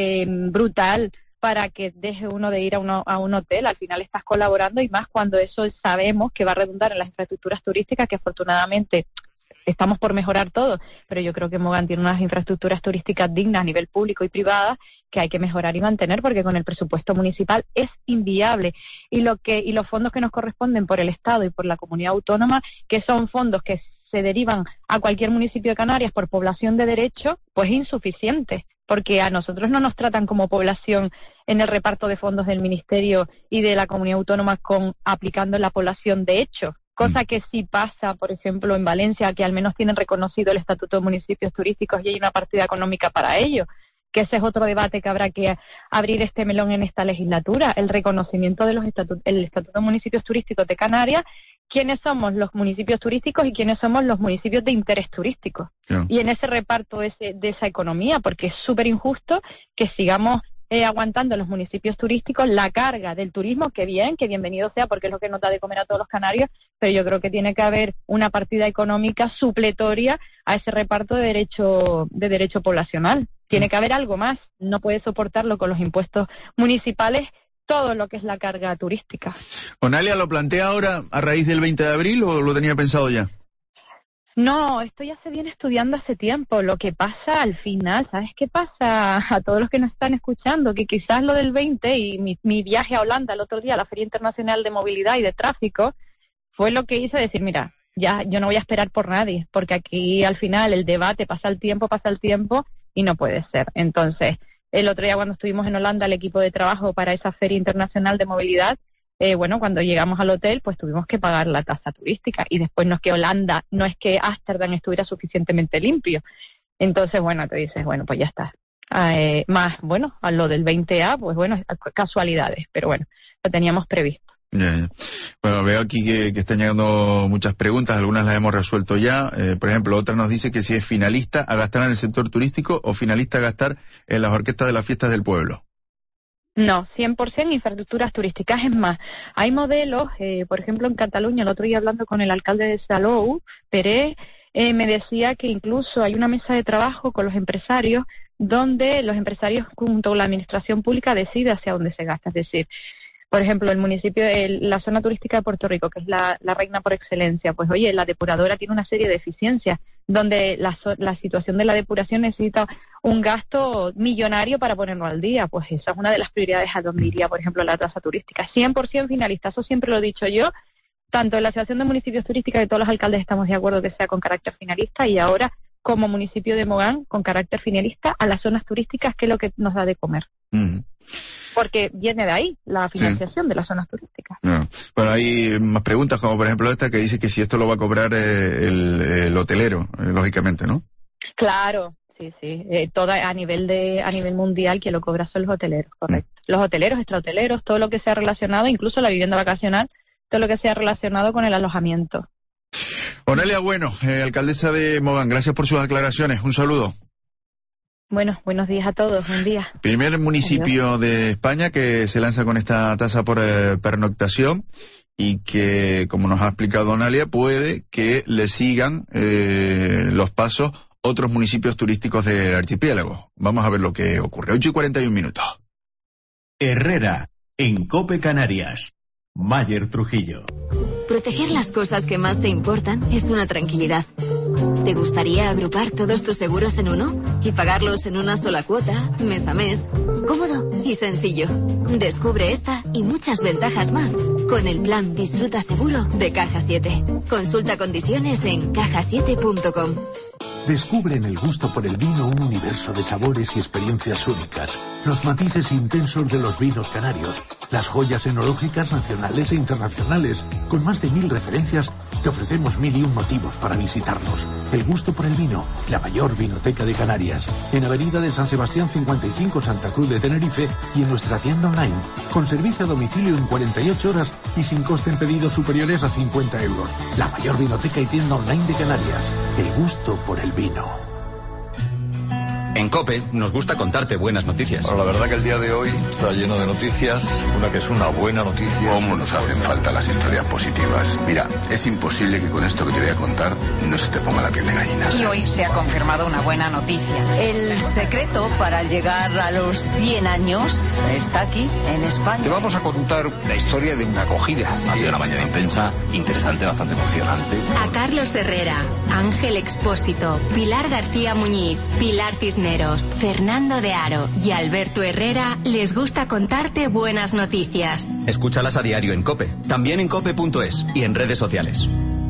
brutal para que deje uno de ir a un hotel. Al final estás colaborando, y más cuando eso sabemos que va a redundar en las infraestructuras turísticas, que afortunadamente estamos por mejorar todo, pero yo creo que Mogán tiene unas infraestructuras turísticas dignas a nivel público y privada que hay que mejorar y mantener, porque con el presupuesto municipal es inviable. Y los fondos que nos corresponden por el Estado y por la comunidad autónoma, que son fondos que se derivan a cualquier municipio de Canarias por población de derecho, pues insuficientes, porque a nosotros no nos tratan como población en el reparto de fondos del Ministerio y de la comunidad autónoma aplicando la población de hecho. Cosa que sí pasa, por ejemplo, en Valencia, que al menos tienen reconocido el Estatuto de Municipios Turísticos y hay una partida económica para ello, que ese es otro debate que habrá que abrir este melón en esta legislatura, el reconocimiento de el Estatuto de Municipios Turísticos de Canarias, quiénes somos los municipios turísticos y quiénes somos los municipios de interés turístico. Yeah. Y en ese reparto de esa economía, porque es súper injusto que sigamos aguantando en los municipios turísticos la carga del turismo, que bienvenido sea, porque es lo que nos da de comer a todos los canarios, pero yo creo que tiene que haber una partida económica supletoria a ese reparto de derecho poblacional. Tiene que haber algo más, no puede soportarlo con los impuestos municipales todo lo que es la carga turística. ¿Onalia lo plantea ahora a raíz del 20 de abril o lo tenía pensado ya? No, esto ya se viene estudiando hace tiempo. Lo que pasa al final, ¿sabes qué pasa? A todos los que nos están escuchando, que quizás lo del 20 y mi viaje a Holanda el otro día, a la Feria Internacional de Movilidad y de Tráfico, fue lo que hizo decir, mira, ya yo no voy a esperar por nadie, porque aquí al final el debate pasa el tiempo y no puede ser. Entonces, el otro día cuando estuvimos en Holanda, el equipo de trabajo para esa Feria Internacional de Movilidad, cuando llegamos al hotel, pues tuvimos que pagar la tasa turística, y después no es que Ámsterdam estuviera suficientemente limpio. Entonces, te dices, pues ya está. A lo del 20A, pues casualidades, pero lo teníamos previsto. Ya. Bueno, veo aquí que están llegando muchas preguntas, algunas las hemos resuelto ya. Por ejemplo, otra nos dice que si es finalista a gastar en el sector turístico o finalista a gastar en las orquestas de las fiestas del pueblo. No, 100% infraestructuras turísticas. Es más, hay modelos, por ejemplo en Cataluña, el otro día hablando con el alcalde de Salou, Pérez, me decía que incluso hay una mesa de trabajo con los empresarios donde los empresarios junto con la administración pública deciden hacia dónde se gasta. Es decir, por ejemplo, el municipio, la zona turística de Puerto Rico, que es la reina por excelencia, pues oye, la depuradora tiene una serie de deficiencias, donde la situación de la depuración necesita un gasto millonario para ponerlo al día. Pues esa es una de las prioridades a donde iría, por ejemplo, la tasa turística. 100% finalista, eso siempre lo he dicho yo, tanto en la Asociación de Municipios Turísticos, que todos los alcaldes estamos de acuerdo que sea con carácter finalista, y ahora como municipio de Mogán, con carácter finalista, a las zonas turísticas, que es lo que nos da de comer. Porque viene de ahí la financiación de las zonas turísticas. No. Bueno, hay más preguntas, como por ejemplo esta que dice que si esto lo va a cobrar el hotelero, lógicamente, ¿no? Claro, sí. Toda a nivel mundial, quien lo cobra son los hoteleros, correcto. Los hoteleros, extrahoteleros, todo lo que sea relacionado, incluso la vivienda vacacional, todo lo que sea relacionado con el alojamiento. Onelia Bueno, alcaldesa de Mogán, gracias por sus aclaraciones. Un saludo. Bueno, buenos días a todos, buen día. Primer municipio de España que se lanza con esta tasa por pernoctación y que, como nos ha explicado Onelia, puede que le sigan los pasos otros municipios turísticos del archipiélago. Vamos a ver lo que ocurre. 8:41. Herrera, en COPE Canarias. Mayer Trujillo. Proteger las cosas que más te importan es una tranquilidad. ¿Te gustaría agrupar todos tus seguros en uno y pagarlos en una sola cuota, mes a mes? Cómodo y sencillo. Descubre esta y muchas ventajas más con el plan Disfruta Seguro de Caja 7. Consulta condiciones en cajasiete.com. Descubre en el gusto por el vino un universo de sabores y experiencias únicas. Los matices intensos de los vinos canarios. Las joyas enológicas nacionales e internacionales. Con más de 1000 referencias, te ofrecemos 1001 motivos para visitarnos. El gusto por el vino, la mayor vinoteca de Canarias. En Avenida de San Sebastián 55, Santa Cruz de Tenerife, y en nuestra tienda online. Con servicio a domicilio en 48 horas y sin coste en pedidos superiores a 50 euros. La mayor vinoteca y tienda online de Canarias. El gusto por el vino. En COPE nos gusta contarte buenas noticias. Bueno, la verdad que el día de hoy está lleno de noticias. Una que es una buena noticia. ¿Cómo nos hacen falta las historias positivas? Mira, es imposible que con esto que te voy a contar no se te ponga la piel de gallina. Y hoy se ha confirmado una buena noticia. El secreto para llegar a los 100 años está aquí, en España. Te vamos a contar la historia de una acogida. Ha sido una mañana intensa, interesante, bastante emocionante. A Carlos Herrera, Ángel Expósito, Pilar García Muñiz, Pilar Tisneros, Fernando de Aro y Alberto Herrera les gusta contarte buenas noticias. Escúchalas a diario en COPE, también en cope.es y en redes sociales.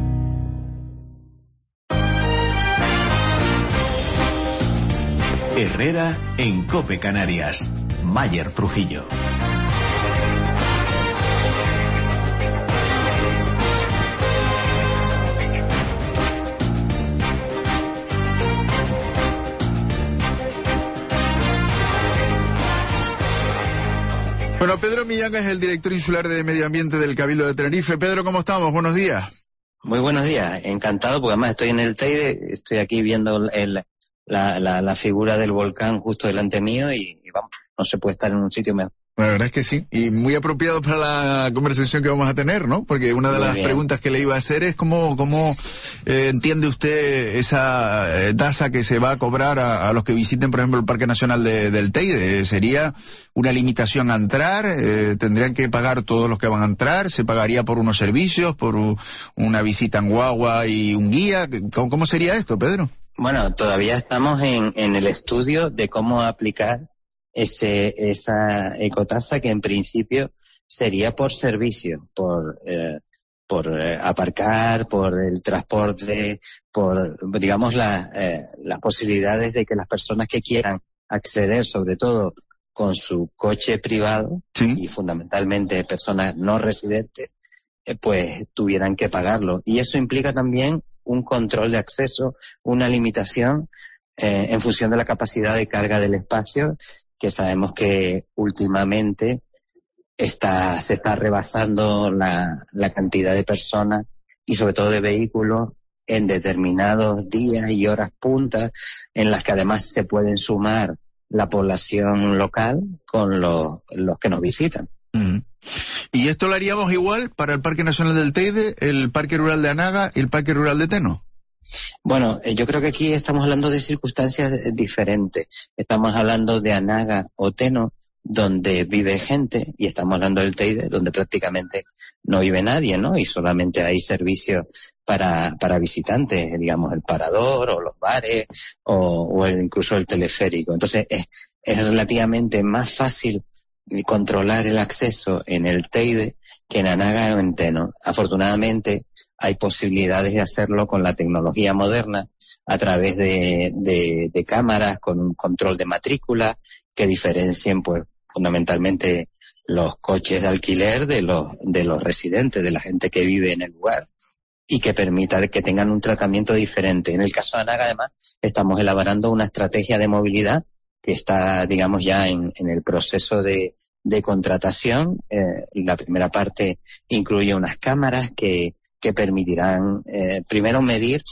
Herrera, en COPE Canarias. Mayer Trujillo. Bueno, Pedro Millán es el director insular de Medio Ambiente del Cabildo de Tenerife. Pedro, ¿cómo estamos? Buenos días. Muy buenos días, encantado, porque además estoy en el Teide, estoy aquí viendo la figura del volcán justo delante mío y vamos, no se puede estar en un sitio mejor. La verdad es que sí, y muy apropiado para la conversación que vamos a tener, ¿no? Porque una de las preguntas que le iba a hacer es cómo entiende usted esa tasa que se va a cobrar a los que visiten, por ejemplo, el Parque Nacional del Teide. ¿Sería una limitación a entrar? ¿Tendrían que pagar todos los que van a entrar? ¿Se pagaría por unos servicios, por una visita en guagua y un guía? ¿Cómo sería esto, Pedro? Bueno, todavía estamos en el estudio de cómo aplicar esa ecotasa, que en principio sería por servicio, por aparcar, por el transporte, por, digamos, las posibilidades de que las personas que quieran acceder, sobre todo con su coche privado, ¿sí?, y fundamentalmente personas no residentes, pues tuvieran que pagarlo. Y eso implica también un control de acceso, una limitación en función de la capacidad de carga del espacio, que sabemos que últimamente se está rebasando la cantidad de personas y sobre todo de vehículos en determinados días y horas puntas, en las que además se pueden sumar la población local con los que nos visitan. ¿Y esto lo haríamos igual para el Parque Nacional del Teide, el Parque Rural de Anaga y el Parque Rural de Teno? Bueno, yo creo que aquí estamos hablando de circunstancias diferentes. Estamos hablando de Anaga o Teno, donde vive gente, y estamos hablando del Teide, donde prácticamente no vive nadie, ¿no? Y solamente hay servicios para visitantes, digamos, el parador o los bares o incluso el teleférico. Entonces es relativamente más fácil controlar el acceso en el Teide que en Anaga o en Teno. Afortunadamente hay posibilidades de hacerlo con la tecnología moderna a través de cámaras con un control de matrícula que diferencien, pues, fundamentalmente los coches de alquiler de los residentes, de la gente que vive en el lugar, y que permita que tengan un tratamiento diferente. En el caso de Anaga, además, estamos elaborando una estrategia de movilidad que está, digamos, ya en el proceso de contratación. La primera parte incluye unas cámaras que permitirán primero medir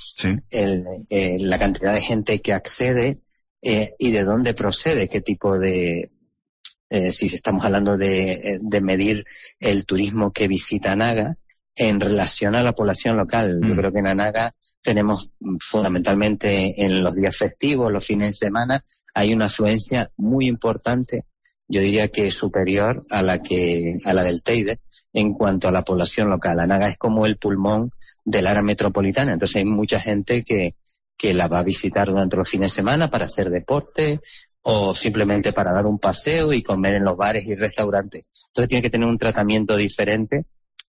la cantidad de gente que accede y de dónde procede, qué tipo de si estamos hablando de medir el turismo que visita Anaga en relación a la población local. Yo creo que en Anaga tenemos fundamentalmente en los días festivos, los fines de semana, hay una afluencia muy importante, yo diría que superior a la del Teide en cuanto a la población local. Anaga es como el pulmón del área metropolitana, entonces hay mucha gente que la va a visitar durante los fines de semana para hacer deporte o simplemente para dar un paseo y comer en los bares y restaurantes. Entonces tiene que tener un tratamiento diferente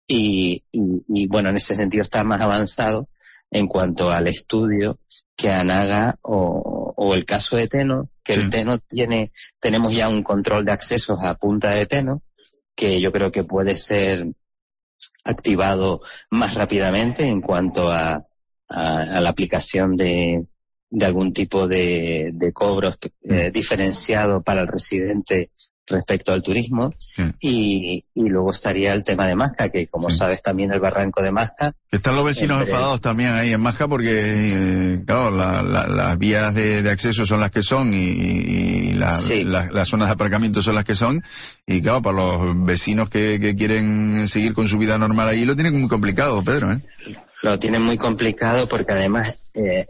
y bueno, en ese sentido está más avanzado en cuanto al estudio que Anaga o el caso de Teno, que el Teno tenemos ya un control de accesos a Punta de Teno, que yo creo que puede ser activado más rápidamente en cuanto a la aplicación de algún tipo de cobros diferenciado para el residente respecto al turismo. Y luego estaría el tema de Masca, que como sabes también el barranco de Masca. Están los vecinos enfadados también ahí en Masca porque, claro, las vías de acceso son las que son y las zonas de aparcamiento son las que son. Y claro, para los vecinos que quieren seguir con su vida normal ahí lo tienen muy complicado, Pedro, ¿eh? Lo tienen muy complicado porque además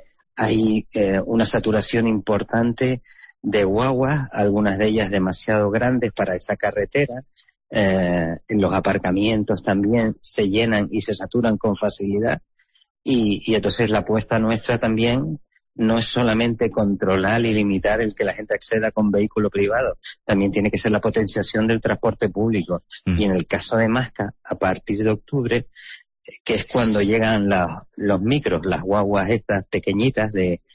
hay una saturación importante de guaguas, algunas de ellas demasiado grandes para esa carretera. Los aparcamientos también se llenan y se saturan con facilidad. Y entonces la apuesta nuestra también no es solamente controlar y limitar el que la gente acceda con vehículo privado, también tiene que ser la potenciación del transporte público. Y en el caso de Masca, a partir de octubre, que es cuando llegan los micros, las guaguas estas pequeñitas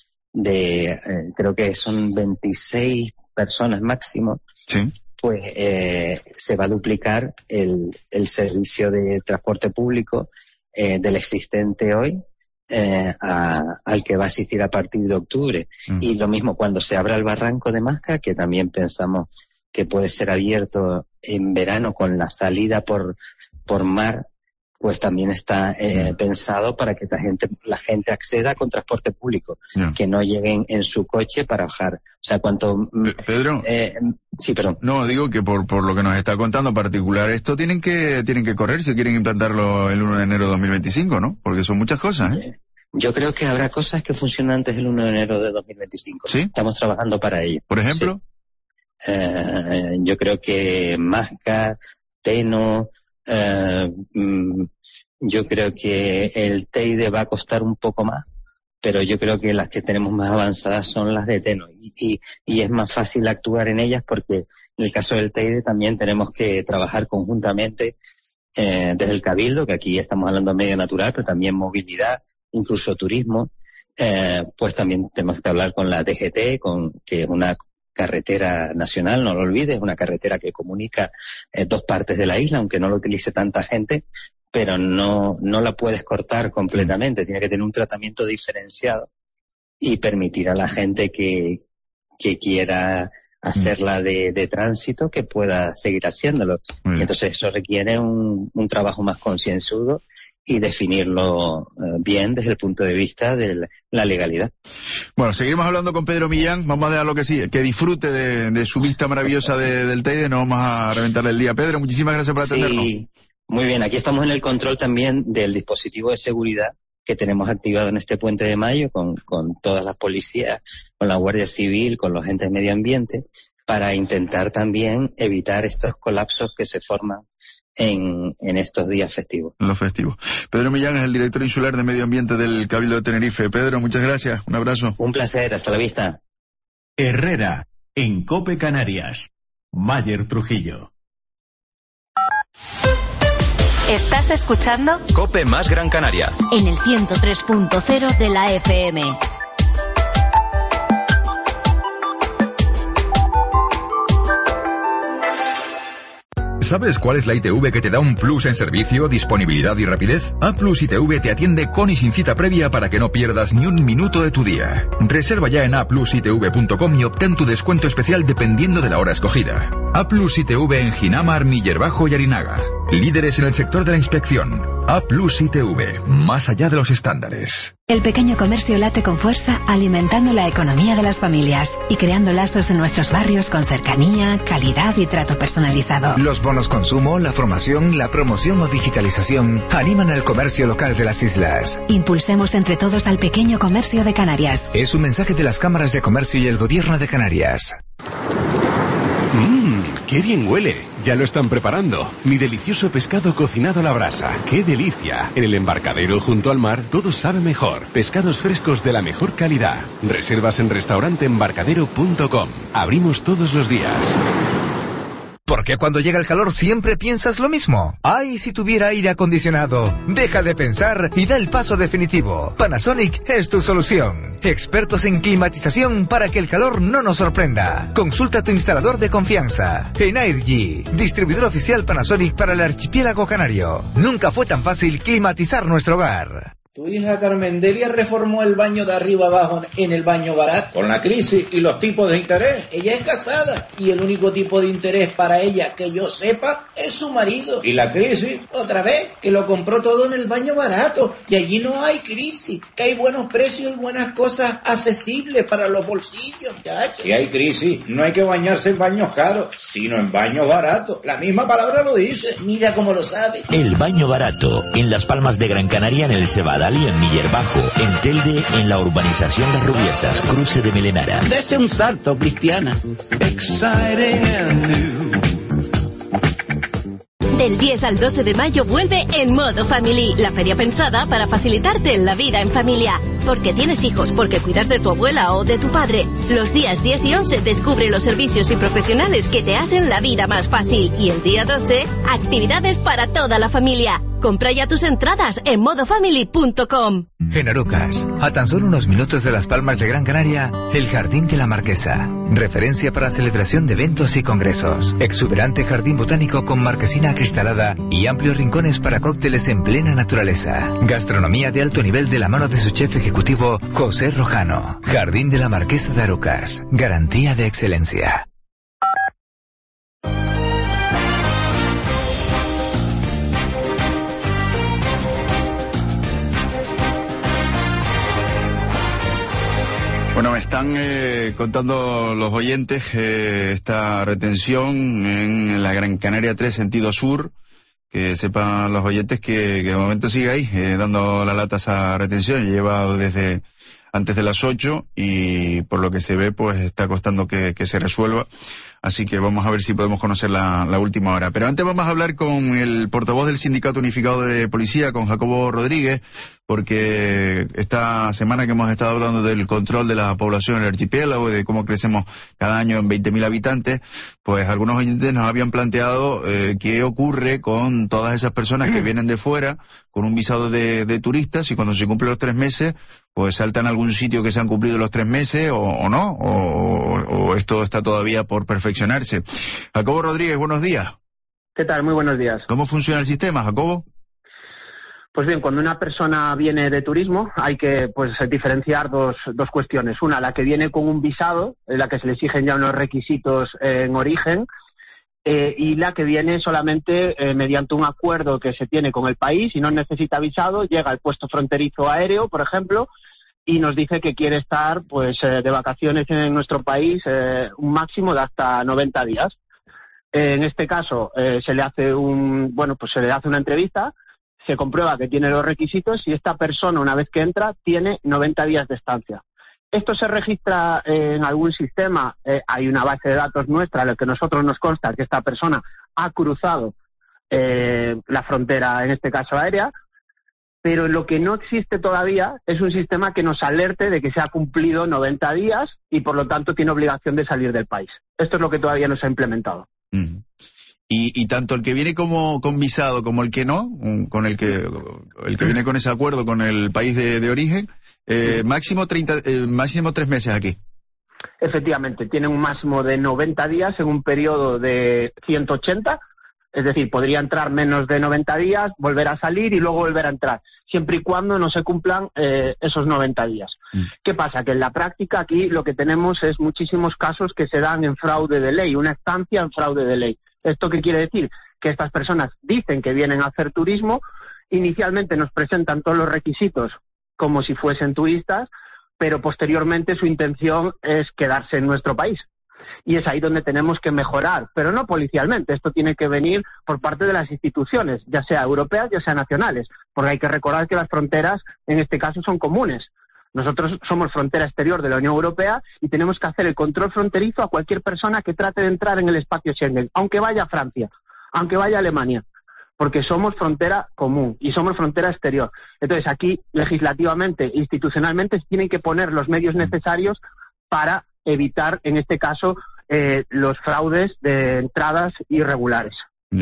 creo que son 26 personas máximo, pues se va a duplicar el servicio de transporte público del existente hoy al que va a asistir a partir de octubre. Y lo mismo cuando se abra el barranco de Masca, que también pensamos que puede ser abierto en verano con la salida por mar, pues también está pensado para que la gente acceda con transporte público, que no lleguen en su coche para bajar. O sea, cuanto... Pedro. Sí, perdón. No, digo que por lo que nos está contando en particular, esto tienen que correr si quieren implantarlo el 1 de enero de 2025, ¿no? Porque son muchas cosas, ¿eh? Yo creo que habrá cosas que funcionan antes del 1 de enero de 2025. ¿Sí? Estamos trabajando para ello. ¿Por ejemplo? Sí. Yo creo que Masca, Teno... yo creo que el Teide va a costar un poco más, pero yo creo que las que tenemos más avanzadas son las de Teno y es más fácil actuar en ellas porque en el caso del Teide también tenemos que trabajar conjuntamente desde el Cabildo, que aquí estamos hablando de medio natural, pero también movilidad, incluso turismo, pues también tenemos que hablar con la DGT, que es una carretera nacional, no lo olvides, una carretera que comunica dos partes de la isla, aunque no lo utilice tanta gente, pero no la puedes cortar completamente, tiene que tener un tratamiento diferenciado y permitir a la gente que quiera hacerla de tránsito, que pueda seguir haciéndolo. Y entonces eso requiere un trabajo más concienzudo y definirlo bien desde el punto de vista de la legalidad. Bueno, seguiremos hablando con Pedro Millán. Vamos a dejarlo que disfrute de su vista maravillosa del Teide. No vamos a reventarle el día. Pedro, muchísimas gracias por atendernos. Sí, muy bien. Aquí estamos en el control también del dispositivo de seguridad que tenemos activado en este Puente de Mayo con todas las policías, con la Guardia Civil, con los agentes de medio ambiente, para intentar también evitar estos colapsos que se forman en estos días festivos. En los festivos. Pedro Millán es el director insular de Medio Ambiente del Cabildo de Tenerife. Pedro, muchas gracias. Un abrazo. Un placer. Hasta la vista. Herrera, en COPE Canarias. Mayer Trujillo. ¿Estás escuchando? COPE más Gran Canaria. En el 103.0 de la FM. ¿Sabes cuál es la ITV que te da un plus en servicio, disponibilidad y rapidez? A Plus ITV te atiende con y sin cita previa para que no pierdas ni un minuto de tu día. Reserva ya en aplusitv.com y obtén tu descuento especial dependiendo de la hora escogida. A Plus ITV en Ginamar, Miller Bajo y Arinaga. Líderes en el sector de la inspección. A Plus ITV, más allá de los estándares. El pequeño comercio late con fuerza, alimentando la economía de las familias y creando lazos en nuestros barrios con cercanía, calidad y trato personalizado. Los bonos consumo, la formación, la promoción o digitalización animan al comercio local de las islas. Impulsemos entre todos al pequeño comercio de Canarias. Es un mensaje de las cámaras de comercio y el gobierno de Canarias. ¡Qué bien huele! Ya lo están preparando. Mi delicioso pescado cocinado a la brasa. ¡Qué delicia! En el embarcadero junto al mar todo sabe mejor. Pescados frescos de la mejor calidad. Reservas en restauranteembarcadero.com. Abrimos todos los días. ¿Por qué cuando llega el calor siempre piensas lo mismo? ¡Ay, si tuviera aire acondicionado! Deja de pensar y da el paso definitivo. Panasonic es tu solución. Expertos en climatización para que el calor no nos sorprenda. Consulta a tu instalador de confianza. Energy, distribuidor oficial Panasonic para el archipiélago canario. Nunca fue tan fácil climatizar nuestro hogar. Tu hija Carmendelia reformó el baño de arriba abajo en el baño barato. Con la crisis y los tipos de interés. Ella es casada y el único tipo de interés para ella que yo sepa es su marido. ¿Y la crisis? Otra vez, que lo compró todo en el baño barato. Y allí no hay crisis, que hay buenos precios y buenas cosas accesibles para los bolsillos, muchachos. Si hay crisis, no hay que bañarse en baños caros, sino en baños baratos. La misma palabra lo dice. Mira cómo lo sabe. El baño barato, en Las Palmas de Gran Canaria, en el Cebadal y en Miller Bajo, en Telde, en la urbanización Las Rubiesas, cruce de Melenara. Dese un salto, Cristiana. Del 10 al 12 de mayo vuelve En Modo Family, la feria pensada para facilitarte la vida en familia. Porque tienes hijos, porque cuidas de tu abuela o de tu padre. Los días 10 y 11 descubre los servicios y profesionales que te hacen la vida más fácil. Y el día 12, actividades para toda la familia. Compra ya tus entradas en modofamily.com. En Arucas, a tan solo unos minutos de Las Palmas de Gran Canaria, el Jardín de la Marquesa. Referencia para celebración de eventos y congresos. Exuberante jardín botánico con marquesina acristalada y amplios rincones para cócteles en plena naturaleza. Gastronomía de alto nivel de la mano de su chef ejecutivo, José Rojano. Jardín de la Marquesa de Arucas. Garantía de excelencia. Bueno, me están contando los oyentes esta retención en la Gran Canaria 3 sentido sur. Que sepan los oyentes que de momento sigue ahí dando la lata a esa retención. Lleva desde antes de las 8 y por lo que se ve pues está costando que se resuelva. Así que vamos a ver si podemos conocer la última hora. Pero antes vamos a hablar con el portavoz del Sindicato Unificado de Policía, con Jacobo Rodríguez, porque esta semana que hemos estado hablando del control de la población en el archipiélago, de cómo crecemos cada año en 20.000 habitantes, pues algunos oyentes nos habían planteado qué ocurre con todas esas personas que vienen de fuera con un visado de turistas y cuando se cumplen los 3 meses, pues saltan a algún sitio que se han cumplido los 3 meses o no, o esto está todavía por perfeccionarse. Jacobo Rodríguez, buenos días. ¿Qué tal? Muy buenos días. ¿Cómo funciona el sistema, Jacobo? Pues bien, cuando una persona viene de turismo hay que diferenciar dos cuestiones. Una, la que viene con un visado, en la que se le exigen ya unos requisitos en origen, y la que viene solamente mediante un acuerdo que se tiene con el país y no necesita visado, llega al puesto fronterizo aéreo, por ejemplo, y nos dice que quiere estar de vacaciones en nuestro país un máximo de hasta 90 días. En este caso se le hace una entrevista, se comprueba que tiene los requisitos y esta persona, una vez que entra, tiene 90 días de estancia. Esto se registra en algún sistema, hay una base de datos nuestra en la que nosotros nos consta que esta persona ha cruzado la frontera, en este caso aérea, pero lo que no existe todavía es un sistema que nos alerte de que se ha cumplido 90 días y por lo tanto tiene obligación de salir del país. Esto es lo que todavía no se ha implementado. Y tanto el que viene con visado como el que no, el que viene con ese acuerdo con el país de origen, máximo 3 meses aquí. Efectivamente, tienen un máximo de 90 días en un periodo de 180, es decir, podría entrar menos de 90 días, volver a salir y luego volver a entrar, siempre y cuando no se cumplan esos 90 días. ¿Qué pasa? Que en la práctica aquí lo que tenemos es muchísimos casos que se dan en fraude de ley, una estancia en fraude de ley. ¿Esto qué quiere decir? Que estas personas dicen que vienen a hacer turismo, inicialmente nos presentan todos los requisitos como si fuesen turistas, pero posteriormente su intención es quedarse en nuestro país. Y es ahí donde tenemos que mejorar, pero no policialmente. Esto tiene que venir por parte de las instituciones, ya sea europeas, ya sea nacionales, porque hay que recordar que las fronteras, en este caso, son comunes. Nosotros somos frontera exterior de la Unión Europea y tenemos que hacer el control fronterizo a cualquier persona que trate de entrar en el espacio Schengen, aunque vaya a Francia, aunque vaya a Alemania, porque somos frontera común y somos frontera exterior. Entonces aquí, legislativamente, institucionalmente, se tienen que poner los medios necesarios para evitar, en este caso, los fraudes de entradas irregulares.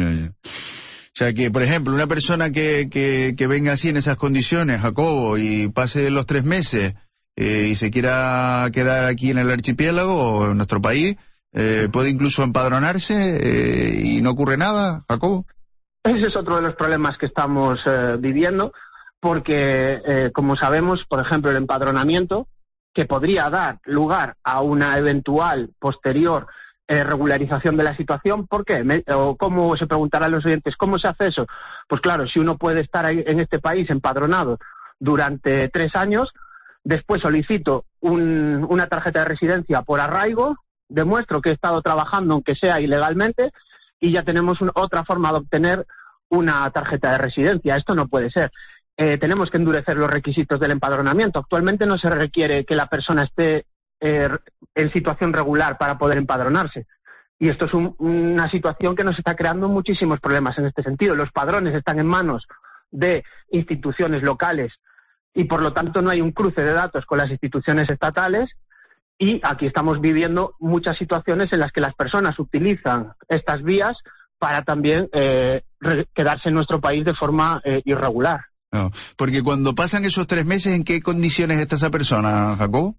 O sea que, por ejemplo, una persona que venga así en esas condiciones, Jacobo, y pase los 3 meses y se quiera quedar aquí en el archipiélago o en nuestro país, puede incluso empadronarse y no ocurre nada, Jacobo. Ese es otro de los problemas que estamos viviendo, porque, como sabemos, por ejemplo, el empadronamiento, que podría dar lugar a una eventual posterior regularización de la situación. ¿Por qué? O cómo se preguntarán los oyentes, ¿cómo se hace eso? Pues claro, si uno puede estar en este país empadronado durante 3 años, después solicito una tarjeta de residencia por arraigo, demuestro que he estado trabajando aunque sea ilegalmente y ya tenemos otra forma de obtener una tarjeta de residencia. Esto no puede ser. Tenemos que endurecer los requisitos del empadronamiento. Actualmente no se requiere que la persona esté en situación regular para poder empadronarse. Y esto es una situación que nos está creando muchísimos problemas en este sentido. Los padrones están en manos de instituciones locales y por lo tanto no hay un cruce de datos con las instituciones estatales y aquí estamos viviendo muchas situaciones en las que las personas utilizan estas vías para también quedarse en nuestro país de forma irregular. No, porque cuando pasan esos 3 meses, ¿en qué condiciones está esa persona, Jacobo?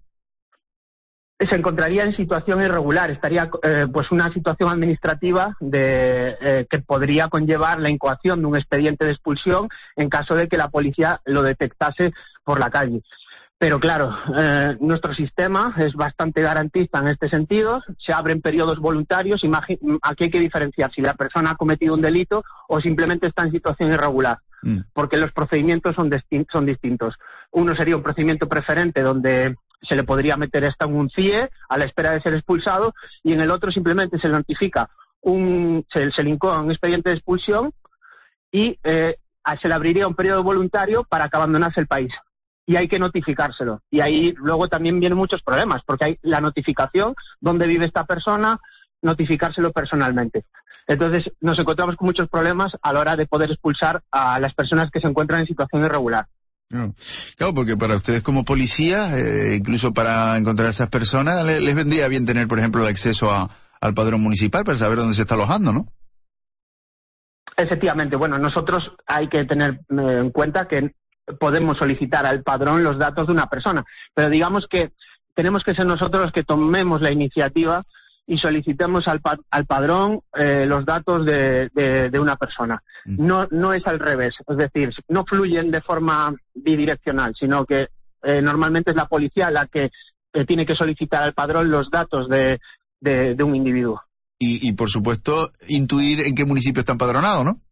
Se encontraría en situación irregular, estaría una situación administrativa que podría conllevar la incoación de un expediente de expulsión en caso de que la policía lo detectase por la calle. Pero claro, nuestro sistema es bastante garantista en este sentido, se abren periodos voluntarios, aquí hay que diferenciar si la persona ha cometido un delito o simplemente está en situación irregular, porque los procedimientos son distintos. Uno sería un procedimiento preferente donde se le podría meter hasta un CIE a la espera de ser expulsado y en el otro simplemente se le notifica se le incoa un expediente de expulsión y se le abriría un periodo voluntario para que abandonase el país. Y hay que notificárselo. Y ahí luego también vienen muchos problemas, porque hay la notificación, dónde vive esta persona, notificárselo personalmente. Entonces nos encontramos con muchos problemas a la hora de poder expulsar a las personas que se encuentran en situación irregular. Claro, porque para ustedes como policía, incluso para encontrar a esas personas, les vendría bien tener, por ejemplo, el acceso al padrón municipal para saber dónde se está alojando, ¿no? Efectivamente. Bueno, nosotros hay que tener en cuenta que podemos solicitar al padrón los datos de una persona, pero digamos que tenemos que ser nosotros los que tomemos la iniciativa y solicitemos al padrón los datos de una persona. No es al revés, es decir, no fluyen de forma bidireccional, sino que normalmente es la policía la que tiene que solicitar al padrón los datos de un individuo. Y por supuesto, intuir en qué municipio está empadronado, ¿no?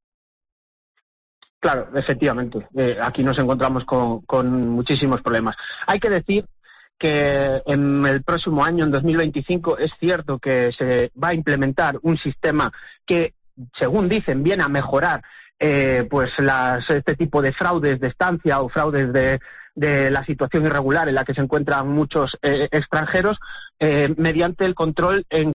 Claro, efectivamente. Aquí nos encontramos con muchísimos problemas. Hay que decir que en el próximo año, en 2025, es cierto que se va a implementar un sistema que, según dicen, viene a mejorar este tipo de fraudes de estancia o fraudes de la situación irregular en la que se encuentran muchos extranjeros mediante el control en